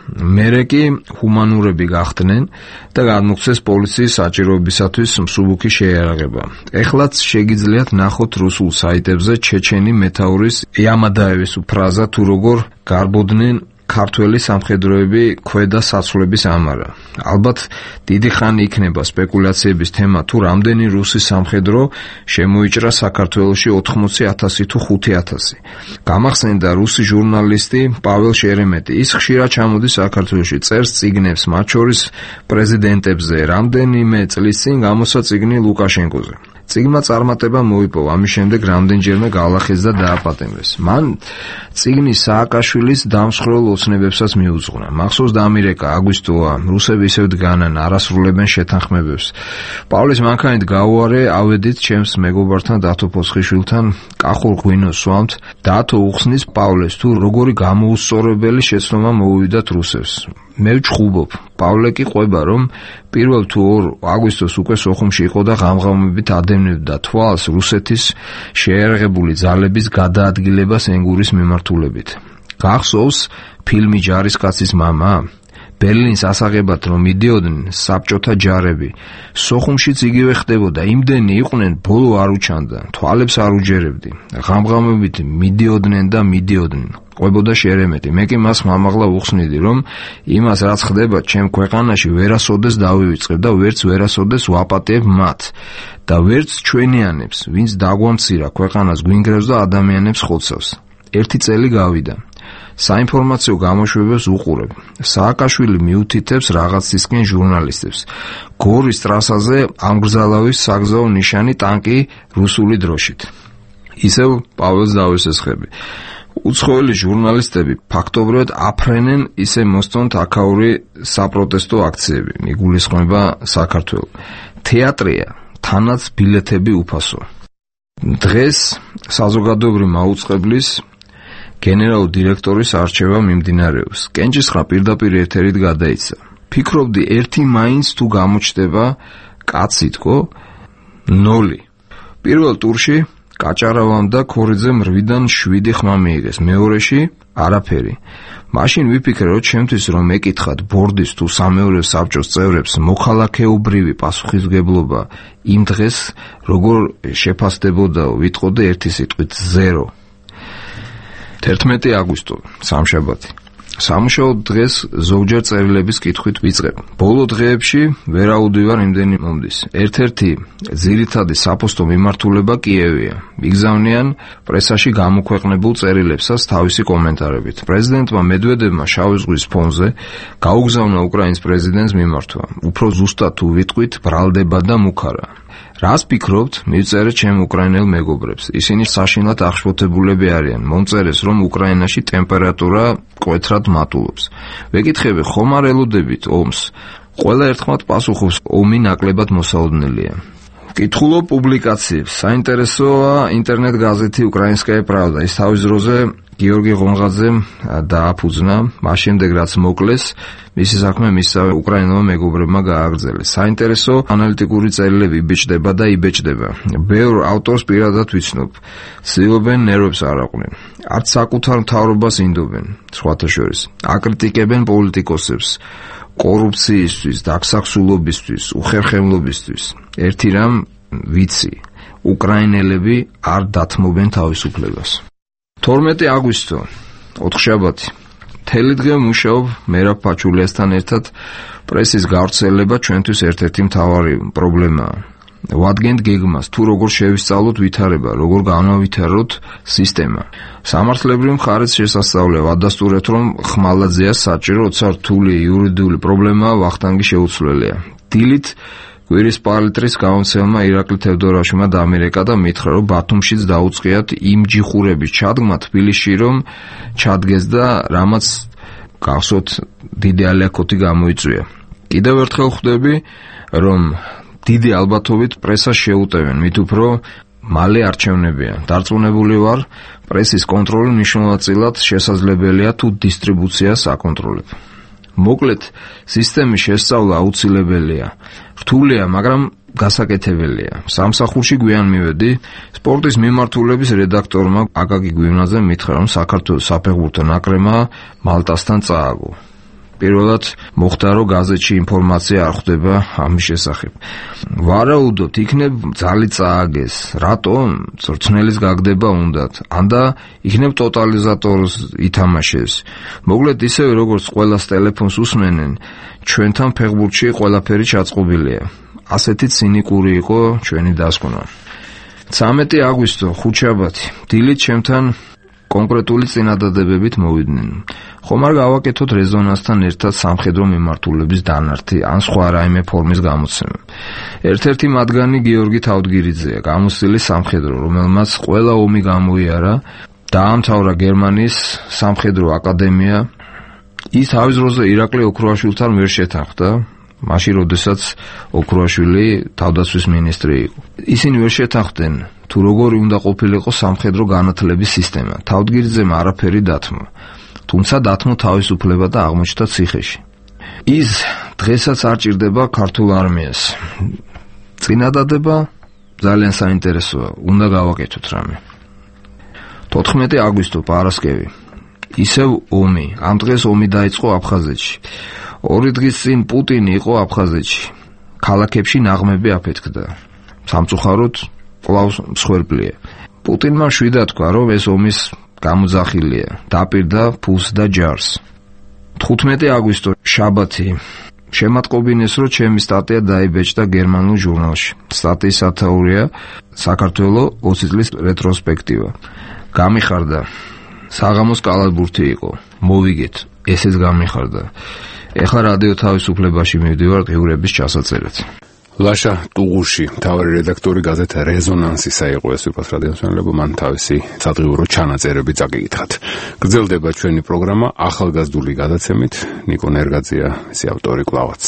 მერე კი ჰუმანურები გახდნენ და გადმოგცეს პოლიციის საჭიროებისათვის მსუბუქი შეიარაღება. ეხლაც შეგიძლიათ ნახოთ რუსულ საიტებზე ჩეჩენი მეთაურის იამადაევის ფრაზა თუ როგორ გარბოდნენ ქართველი სამხედროები ქვედა საცვლების ამარა. ალბათ დიდი ხანი იქნება სპეკულაციების თემა თუ რამდენი რუსი სამხედრო შემოიჭრა საქართველოში 80,000 თუ 5,000. გამახსენდა რუსი ჟურნალისტი პაվել შერემეტი. ის ხშირად ჩამოდის საქართველოში, წერს წიგნებს, მათ შორის პრეზიდენტებზე. რამდენიმე წლის წინ გამოსცა წიგნი ლუკაშენკოზე. წიგნმა წარმატება მოიპოვა, ამის შემდეგ რამდენჯერმე გაალახეს და დააპატიმრეს. მან წიგნი სააკაშვილის დამსხვრელ ოცნებებსაც მიუძღვნა. მახსოვს დამირეკა, აგვისტოა, რუსები ისევ დგანან, არასრულებენ შეთანხმებებს. პავლეს მანქანით გავუარე, ავედით ჩემს მეგობართან დათო ფოცხიშვილთან კახურ ღვინოს სვამთ. დათო უხსნის პავლეს თუ როგორი გამოუსწორებელი შეცნობა მოუვიდათ რუსებს. მე ვჩხუბობ. პავლე კი ყვება, რომ 1 თუ 2 აგვისტოს უკვე სოხუმში იყო და ღამღამობით ადევნებდა თვალს რუსეთის შეიარაღებული ძალების გადაადგილებას ენგურის მიმართულებით. გახსოვს ფილმი ჯარისკაცის მამა? ბერლინს ასაღებად რომ მიდიოდნენ საბჭოთა ჯარები. სოხუმშიც იგივე ხდებოდა. იმდენი იყვნენ, ბოლო არ უჩანდა. თვალებს არ უჯერებდი. ღამღამობით მიდიოდნენ და მიდიოდნენ. ყვებოდა შერემეტი. მე კი მას მამაღლა უხსნიდი, რომ იმას რაც ხდება ჩემ ქვეყანაში ვერასოდეს დავივიწყებ და ვერც ვერასოდეს ვაპატიებ მათ და ვერც ჩვენიანებს, ვინც დაგვამცირა ქვეყანას გვინგრევს და ადამიანებს ხოცავს. 1 წელი გავიდა. საინფორმაციო გამოშვებას უყურებ. სააკაშვილი მიუთითებს რაღაცისკენ ჟურნალისტებს. გორის ტრასაზე ამგზალავის საგზაო ნიშანი ტანკი რუსული დროშით. ისევ პაველს დავესესხები. უცხოელი ჟურნალისტები ფაქტობრივად აფრენენ ისე მოსწონთ აქაური საპროტესტო აქციები. მიგულისხმება საქართველო. თეატრია, თანაც ბილეთები უფასო. დღეს საზოგადოებრივი მაუწყებლის გენერალურ დირექტორის არჩევა მიმდინარეობს. კენჭისყრა პირდაპირ ეთერით გადაიცა. ფიქრობდი ერთი მაინც თუ გამოჩნდება კაციტკო 0. პირველ ტურში კაჭარავამ და ქორიძემ 8-დან 7 ხმა მიიღეს. მეორეში არაფერი. მაშინ ვიფიქრე, რომ ჩემთვის რომ ეკითხათ ბორდის თუ სამეურვე საბჭოს წევრებს მოქალაქეობრივი პასუხისმგებლობა იმ დღეს როგორ შეფასდებოდა, ვიტყოდი ერთი სიტყვით 0. 11 აგვისტო, სამშაბათი. სამუშაო დღეს ზოგჯერ წერილების კითხვით ვიწყებ. ბოლო დღეებში ვერაუდივარ იმდენი მომდის. ერთ-ერთი ძირითადი საფოსტო მიმართულება კიევია. მიგზავნიან პრესაში გამოქვეყნებულ წერილებსაც თავისი კომენტარებით. პრეზიდენტმა მედვედევმა შავი ზღვის ფონზე გაუგზავნა უკრაინის პრეზიდენტს მიმართვა. უფრო ზუსტად თუ ვიტყვით, ბრალდება და მუქარა. რას ფიქრობთ? მივწერეთ ჩემ უკრაინელ მეგობრებს. ისინი საშინლად აღშფოთებულები არიან. მომწერეს, რომ უკრაინაში ტემპერატურა მკვეთრად მატულობს. ვეკითხები, ხომ არ ელოდებით ომს? ყველა ერთხმად პასუხობს, ომი ნაკლებად მოსაოდნელია. კითხულობ პუბლიკაციებს. საინტერესოა ინტერნეტ გაზეთი უკრაინსკაია პრავდა. ის თავის დროზე გიორგი ღონღაძემ დააფუძნა, მას შემდეგ რაც მოკლეს, მისი საქმე მისსავე უკრაინელმა მეგობრებმა გააგრძელეს. საინტერესო ანალიტიკური წერილები იბეჭდება და იბეჭდება. ბევრ ავტორს პირადად ვიცნობ. ცდილობენ ნერვებს არ აყვნენ. არც საკუთარ მთავრობას ინდობენ, სხვათა შორის. აკრიტიკებენ პოლიტიკოსებს კორუფციისთვის, დაგსახსულობისთვის, უხერხემლობისთვის. ერთი რამ ვიცი, უკრაინელები არ დათმობენ თავისუფლებას. 12 აგვისტო, ოთხშაბათი. მთელი დღე მუშაობ მერაბ ფაჩულიასთან ერთად. პრესის გავრცელება ჩვენთვის ერთ-ერთი მთავარი პრობლემაა. ვადგენთ გეგმას, თუ როგორ შევისწავლოთ ვითარება, როგორ განავითაროთ სისტემა. სამართლებრივ მხარეს შესასწავლია ვადასტურეთ, რომ ხმალაძეა საჭირო, როცა რთული იურიდიული პრობლემა ვახტანგი შეუცვლელია. დილით კვირის პალიტრის გამომცემლმა ირაკლი თევდორაშვილმა დამირეკა და მითხრა, რომ ბათუმშიც დაუწყიათ იმ ჯიხურების ჩადგმა თბილისში, რომ ჩადგეს და რამაც გახსოვთ დიდი ალექოთი გამოიწვია. კიდევ ერთხელ ხვდები, რომ დიდი ალბათობით პრესას შეუტევენ, მით უფრო მალე არჩევნებია. დარწმუნებული ვარ, პრესის კონტროლი მნიშვნელოვნად შესაძლებელია თუ დისტრიბუციას აკონტროლებ. მოკლედ, სისტემის შესწავლა აუცილებელია. რთულია, მაგრამ გასაკეთებელია. სამსახურში გვიან მივედი, სპორტის მიმართულების რედაქტორმა აკაკი გვიმნაძემ მითხრა, რომ საქართველოს საფეხბურთო ნაკრებმა მალტასთან წააგო. პირველად მოხდა, რომ გაზეთში ინფორმაცია არ ხვდება ამის შესახებ. ვარაუდობთ, იქნებ ძალი წააგეს. რატომ? მწვრთნელის გაგდება უნდათ. ანდა იქნებ ტოტალიზატორს ითამაშეს. მოკლედ ისევე როგორც ყველას ტელეფონს უსმენენ, ჩვენთან ფეხბურთში ყველაფერი ჩაწყობილია. ასეთი ცინიკური იყო ჩვენი დასკვნა. 13 აგვისტო, ხუთშაბათი. დილით ჩემთან კონკრეტული წინადადებებით მოვიდნენ. ხომ არ გავაკეთოთ რეზონანსთან ერთად სამხედრო მიმართულების დანართი ან სხვა რაიმე ფორმის გამოცემა. ერთ-ერთი მათგანი გიორგი თავდგირიძეა, გამოცდილი სამხედრო, რომელმაც ყველა ომი გამოიარა, დაამთავრა გერმანიის სამხედრო აკადემია. ის თავის დროზე ირაკლი ოქროაშვილთან ვერ შეთანხმდა, მაშინ როდესაც ოქროაშვილი თავდაცვის მინისტრი იყო. ისინი ვერ შეთანხმდნენ, თუ როგორი უნდა ყოფილიყო სამხედრო განათლების სისტემა. თავდგირიძემ არაფერი დათმო. თუმცა დათმო თავისუფლება და აღმოჩნდა ციხეში. ის დღესაც არ ჭირდება ქართულ არმიას. წინადადება ძალიან საინტერესოა, უნდა გავაკეთოთ რამე. 14 აგვისტო, პარასკევი. ისევ ომი. ამ დღეს ომი დაიწყო აფხაზეთში. 2 დღის წინ პუტინი იყო აფხაზეთში. ქალაქებში ნაღმები აფეთქდა. სამწუხაროდ კვლავ მსხვერპლია. პუტინმა შვიდა თქვა, რომ ეს ომის გამოძახილია. დაპირდა ფულს და ჯარს. 15 აგვისტო, შაბათი. შემატყობინეს, რომ ჩემი სტატია დაიბეჭდა გერმანულ ჟურნალში. სტატიის სათაურია საქართველოს 20 წლის რეტროსპექტივა. გამიხარდა. საღამოს კალათბურთი იყო. მოვიგეთ, ესეც გამიხარდა. ეხლა რადიო თავისუფლებაში მივდივარ ყიურების ჩასაწერად. ლაშა ტუღუში, მთავარი რედაქტორი გაზეთ რეზონანსისა იყო ეს ვიფას რადიომსმენელებო, მან თავისი სადღიურო ჩანაწერები წაკითხათ. გრძელდება ჩვენი პროგრამა ახალგაზრდული გადაცემით. ნიკო ნერგაძეა მისი ავტორი კლავაც.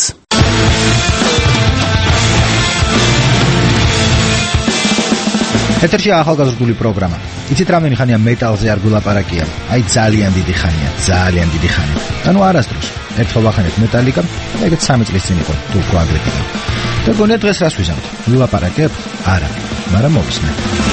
ეთერში ახალგაზრდული პროგრამა. იცით რამდენი ხანია მეტალზე არ გულაპარაკია? აი ძალიან დიდი ხანია, ძალიან დიდი ხანია. ანუ არასდროს. ერთხელ ვახანეთ მეტალიკა, ეგეც 3 წლის წინ იყო, თუ გვაგრეთია. და გონია დღეს რას ვიზამთ? ვილაპარაკებ? არა, მაგრამ მოვისმე.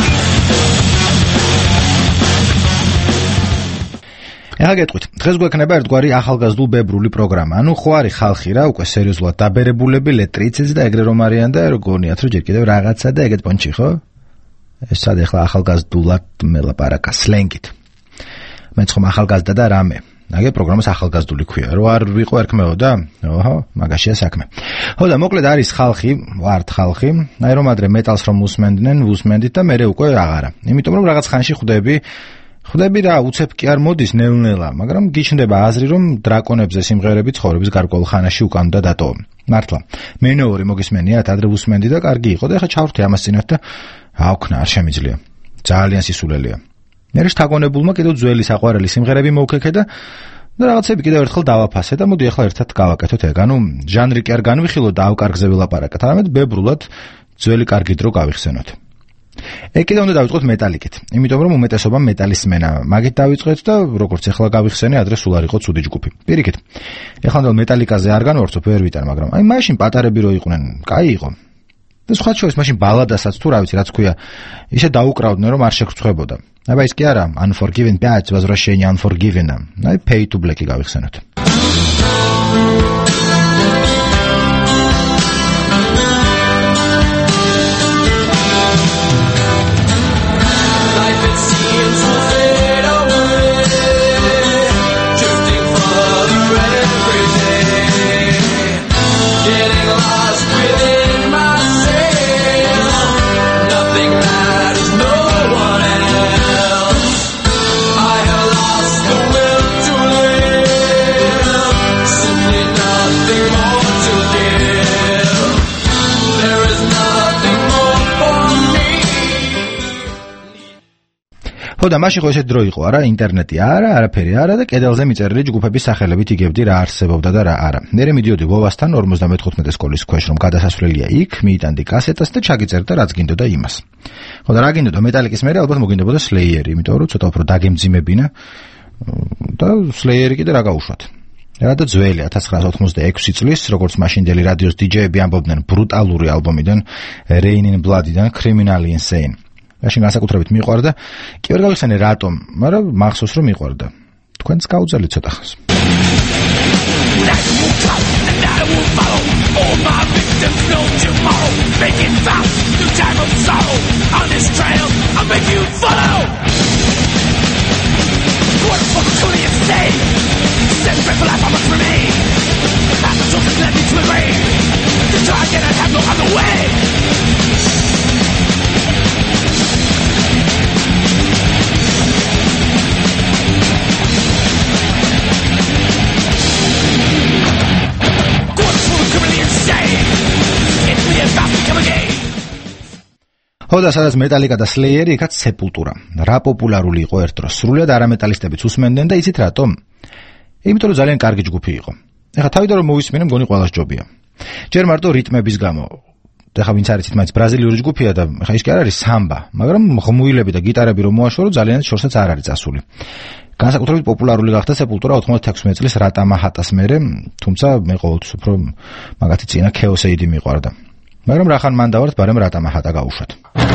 ეხლა გეტყვით, დღეს გვექნება ერთგვარი ახალგაზრდულ ბებრული პროგრამა. ანუ ხო არის ხალხი რა, უკვე სერიოზულად დაბერებულები, ლეტრიციც და ეგრე რომ არიან და გონიათ რომ ჯერ კიდევ რაღაცა და ეგეთ პონჩი, ხო? ეს სად ეხლა ახალგაზრდულად მელაპარაკა სლენგით. მეც ხომ ახალგაზრდა და რამე. აგე პროგრამას ახალგაზრდული ქვია. რო არ ვიყო ერქმეოდა? ოჰო, მაგაშია საქმე. ხო და მოკლედ არის ხალხი, ვართ ხალხი, აი რომ ადრე მეტალს რომ უსმენდით და მე უკვე აღარა. იმიტომ რომ რაღაც ხანში ხვდები რა, უცებ კი არ მოდის ნელ-ნელა, მაგრამ გიჩნდება აზრი რომ დრაკონებზე სიმღერები ცხოვრების გარკვეულ ხანაში უკან და დატოვა. მართლა. მენოური მოგისმენიათ, ადრე უსმენდი და კარგი იყო და ეხლა ჩავრთე ამას წინათ და აუქნა, არ შემიძლია. ძალიან სისულელია. მე შთაგონებულმა კიდევ ძველი საყვარელი სიმღერები მოვქექე და რაღაცები კიდევ ერთხელ დავაფასე და მოდი ახლა ერთად გავაკეთოთ ეგ. ანუ ჟანრი კი არ განვიხილოთ და ავკარგზე ვილაპარაკეთ, არამედ ბებრულად ძველი კარგი დრო გავიხსენოთ. ეგ კიდევ უნდა დავიწყოთ მეტალიკით, იმიტომ რომ უმეტესობამ მეტალის სმენა. მაგით დავიწყეთ და როგორც ახლა გავიხსენე, ადრე სულ არ იყო ცუდი ჯგუფი. პირიქით. ეხლა ნდელ მეტალიკაზე არ განვარცობ ვერ ვიტან, მაგრამ აი მაშინ პატარები რო იყვნენ, კაი იყო. და სხვა შორის მაშინ ბალადასაც თუ რა ვიცი რაც ქვია, ისე დაუკრავდნენ რომ არ შეგრცხვებოდა. აბა ის კი არა, Unforgiven 5 возвращение Unforgiven-ა. აი Pay to Black-ი გავიხსენოთ. ხო და მაშინ ხო ესეთ დრო იყო, არა, ინტერნეტი არა, არაფერი არა და კედელზე მიწერილი ჯგუფების სახელებით იგებდი რა არსებობდა და რა არა. მერე მიდიოდი ვოვასთან 55 სკოლის ქვეშ, რომ გადასასვლელია იქ, მიიტანდი კასეტას და ჩაგიწერდა რაც გინდოდა იმას. ხო და რა გინდოდა მეტალიკის მერე ალბათ მოგინდებოდა სლეიერი, იმიტომ რომ ცოტა უფრო დაგემძიმებინა და სლეიერი კიდე რა გაუშვათ. რა და ძველი 1986 წლის, როგორც მაშინდელი რადიოს დიჯეები ამბობდნენ ბრუტალური ალბომიდან Rain in Blood-დან Criminally Insane. მაშინ განსაკუთრებით მიყვარდა, კი ვერ გავიხსენე რატომ, მაგრამ მახსოვს რომ მიყვარდა. თქვენც გაუძალეთ ცოტა ხანს. Night will come, the night will follow. All my victims know tomorrow. Make it fast, no time of sorrow. On this trail, I'll make you follow. What for truly insane? Set for life, I must remain. After choices led me to a grave. The target, I have no other way. ხოდა სადაც მეტალიკა და სლეიერი, იქაც სეპულტურა. რა პოპულარული იყო ერთ დროს. სრულიად არამეტალისტებიც უსმენდნენ და იცით რატომ? იმიტომ რომ ძალიან კარგი ჯგუფი იყო. ეხლა თავიდან რომ მოვისმინე, მგონი ყველას ჯობია. ჯერ მარტო რიტმების გამო. ეხლა ვინც არიცით, მაინც ბრაზილიური ჯგუფია და ეხლა ის კი არ არის სამბა, მაგრამ ღმუილები და გიტარები რომ მოაშორო, ძალიან შორსაც არ არის წასული. განსაკუთრებით პოპულარული გახდა სეპულტურა 96 წლის რატა მაჰატას მერე, თუმცა მე ყოველთვის უფრო მაგათი წინა ქეოს ეიდი მიყვარდა. მაგრამ რახან მან დავართ, ბარემ რატა მაჰატა გაუშვათ.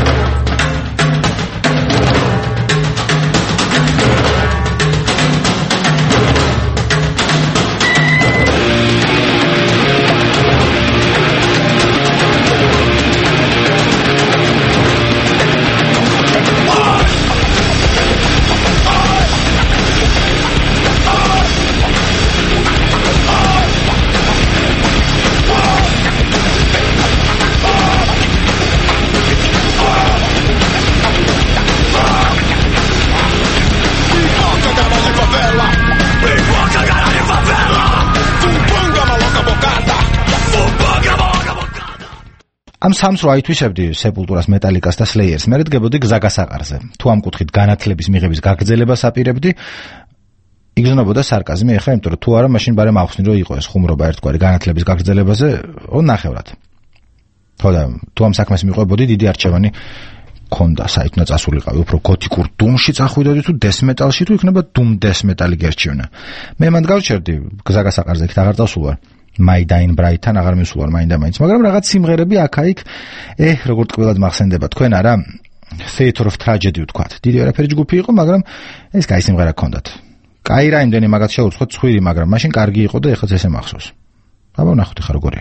ამ სამს რო აითვისებდი სეპულტურას, მეტალიკას და სლეიერს, მე დგებოდი გზაგასაყარზე. თუ ამ კუთხით განათლების მიღების გაგრძელებას აპირებდი, იგრძნობოდა სარკაზმი, ეხლა იმიტომ რომ თუ არა, მაშინ ბარემ ახსნი რომ იყო ეს ხუმრობა ერთგვარი განათლების გაგრძელებაზე, ნახევრად. ხოდა თუ ამ საქმეს მიყვებოდი, დიდი არჩევანი ქონდა, საით უნდა წასულიყავი, უფრო გოთიკურ დუმში წახვიდოდი თუ დეს მეტალში, თუ იქნება დუმ დეს მეტალი გერჩივნა. მე მანდ გავჩერდი გზაგასაყარზე, იქ აღარ წავსულ ვარ. მაიდაინ ბრაიტთან აღარ მისულ ვარ მაინდა-მაინც, მაგრამ რაღაც სიმღერები აქა-იქ, როგორ ტკბილად მახსენდება, თქვენ არა? Theater of Tragedy ვთქვათ. დიდი არაფერი ჯგუფი იყო, მაგრამ ეს კაი სიმღერა ჰქონდათ. კაი რაიმდენი მაგათ შეურცხოთ ცხვირი, მაგრამ მაშინ კარგი იყო და ეხლაც ესე მახსოვს. აბა ვნახოთ ხა როგორია.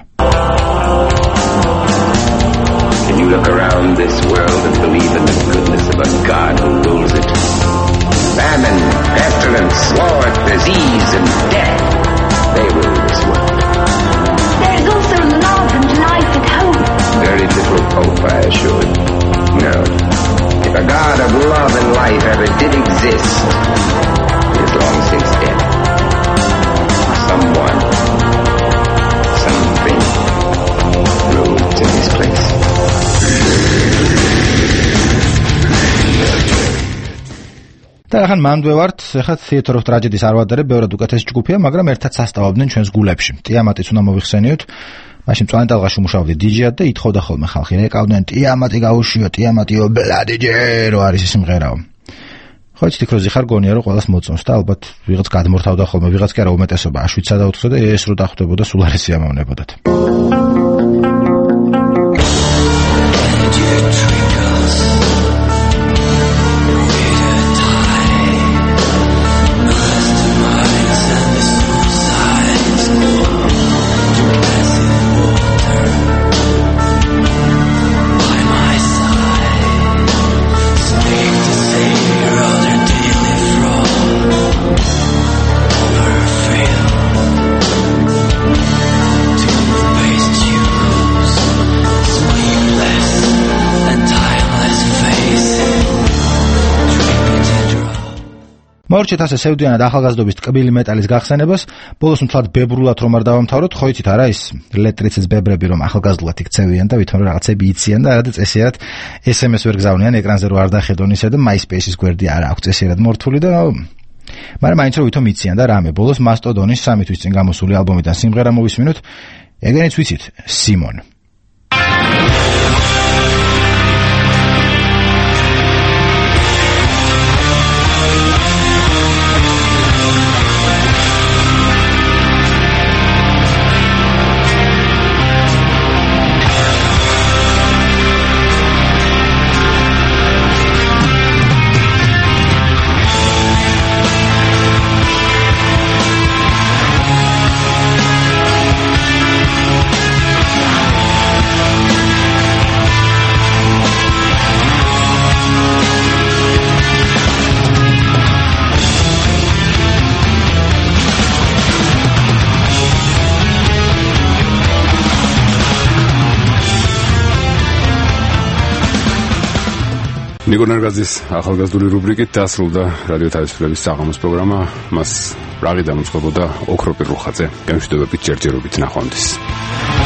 Can you look around this world and believe in the goodness of a God who rules it? Famine, pestilence, war, disease, and death, they rule this world. There's also love and life and hope. Very little hope, I assure you. No. If a God of love and life ever did exist, he is long since dead. Someone, something, ruled in his place. და ახლა მანდვე ვართ, ახლა Theater of Tragedy-ს არ ვადარებ, ბევრად უკეთესი ჯგუფია, მაგრამ ერთად სასტავობდნენ ჩვენს გულებში. ტიამატიც უნდა მოვიხსენიოთ. მაშინ წვანი ტალღაში მუშაობდი დიჯეად და ითხოვდა ხოლმე ხალხი, ეკავდნენ ტიამატი გაუშიო, ტიამატიო ბლადიჯე, რო არის ეს სიმღერაო. ხო, იცით იქ რო ზიხარ გონია, რომ ყველას მოწონს და ალბათ ვიღაც გადმორთავდა ხოლმე, ვიღაც კი არა უმეტესობა 7-სა და 4-სა და ეს რო დახვდებოდა, სულ არ ესიამოვნებოდათ. მორჩით ასე სევდიანად ახალგაზრდობის ტკბილი მეტალის გახსენებას, ბოლოს მთლად ბებრულად რომ არ დავამთავროთ, ხო იცით არა ის ლეტრიცის ბებრები რომ ახალგაზრდულად იქცევიან და ვითომ რაღაცები იციან და არადა წესიერ SMS ვერ გზავნიან ეკრანზე რომ არ დახედონ ისე და MySpace-ის გვერდი არ აქვს წესიერ მორთული და მაგრამ მაინც რომ ვითომ იციან და რამე ბოლოს მასტოდონის 3 თვის წინ გამოსული ალბომიდან სიმღერა მოვისმინოთ, ეგენიც ვიცით, Simon. ნიკო ნარგაძის ახალგაზრდული რუბრიკით დასრულდა რადიო თავისუფლების საღამოს პროგრამა. მას პრაღიდან უძღვებოდა ოქროპირ რუხაძე. გამშვიდობებით, ჯერჯერობით, ნახვამდის.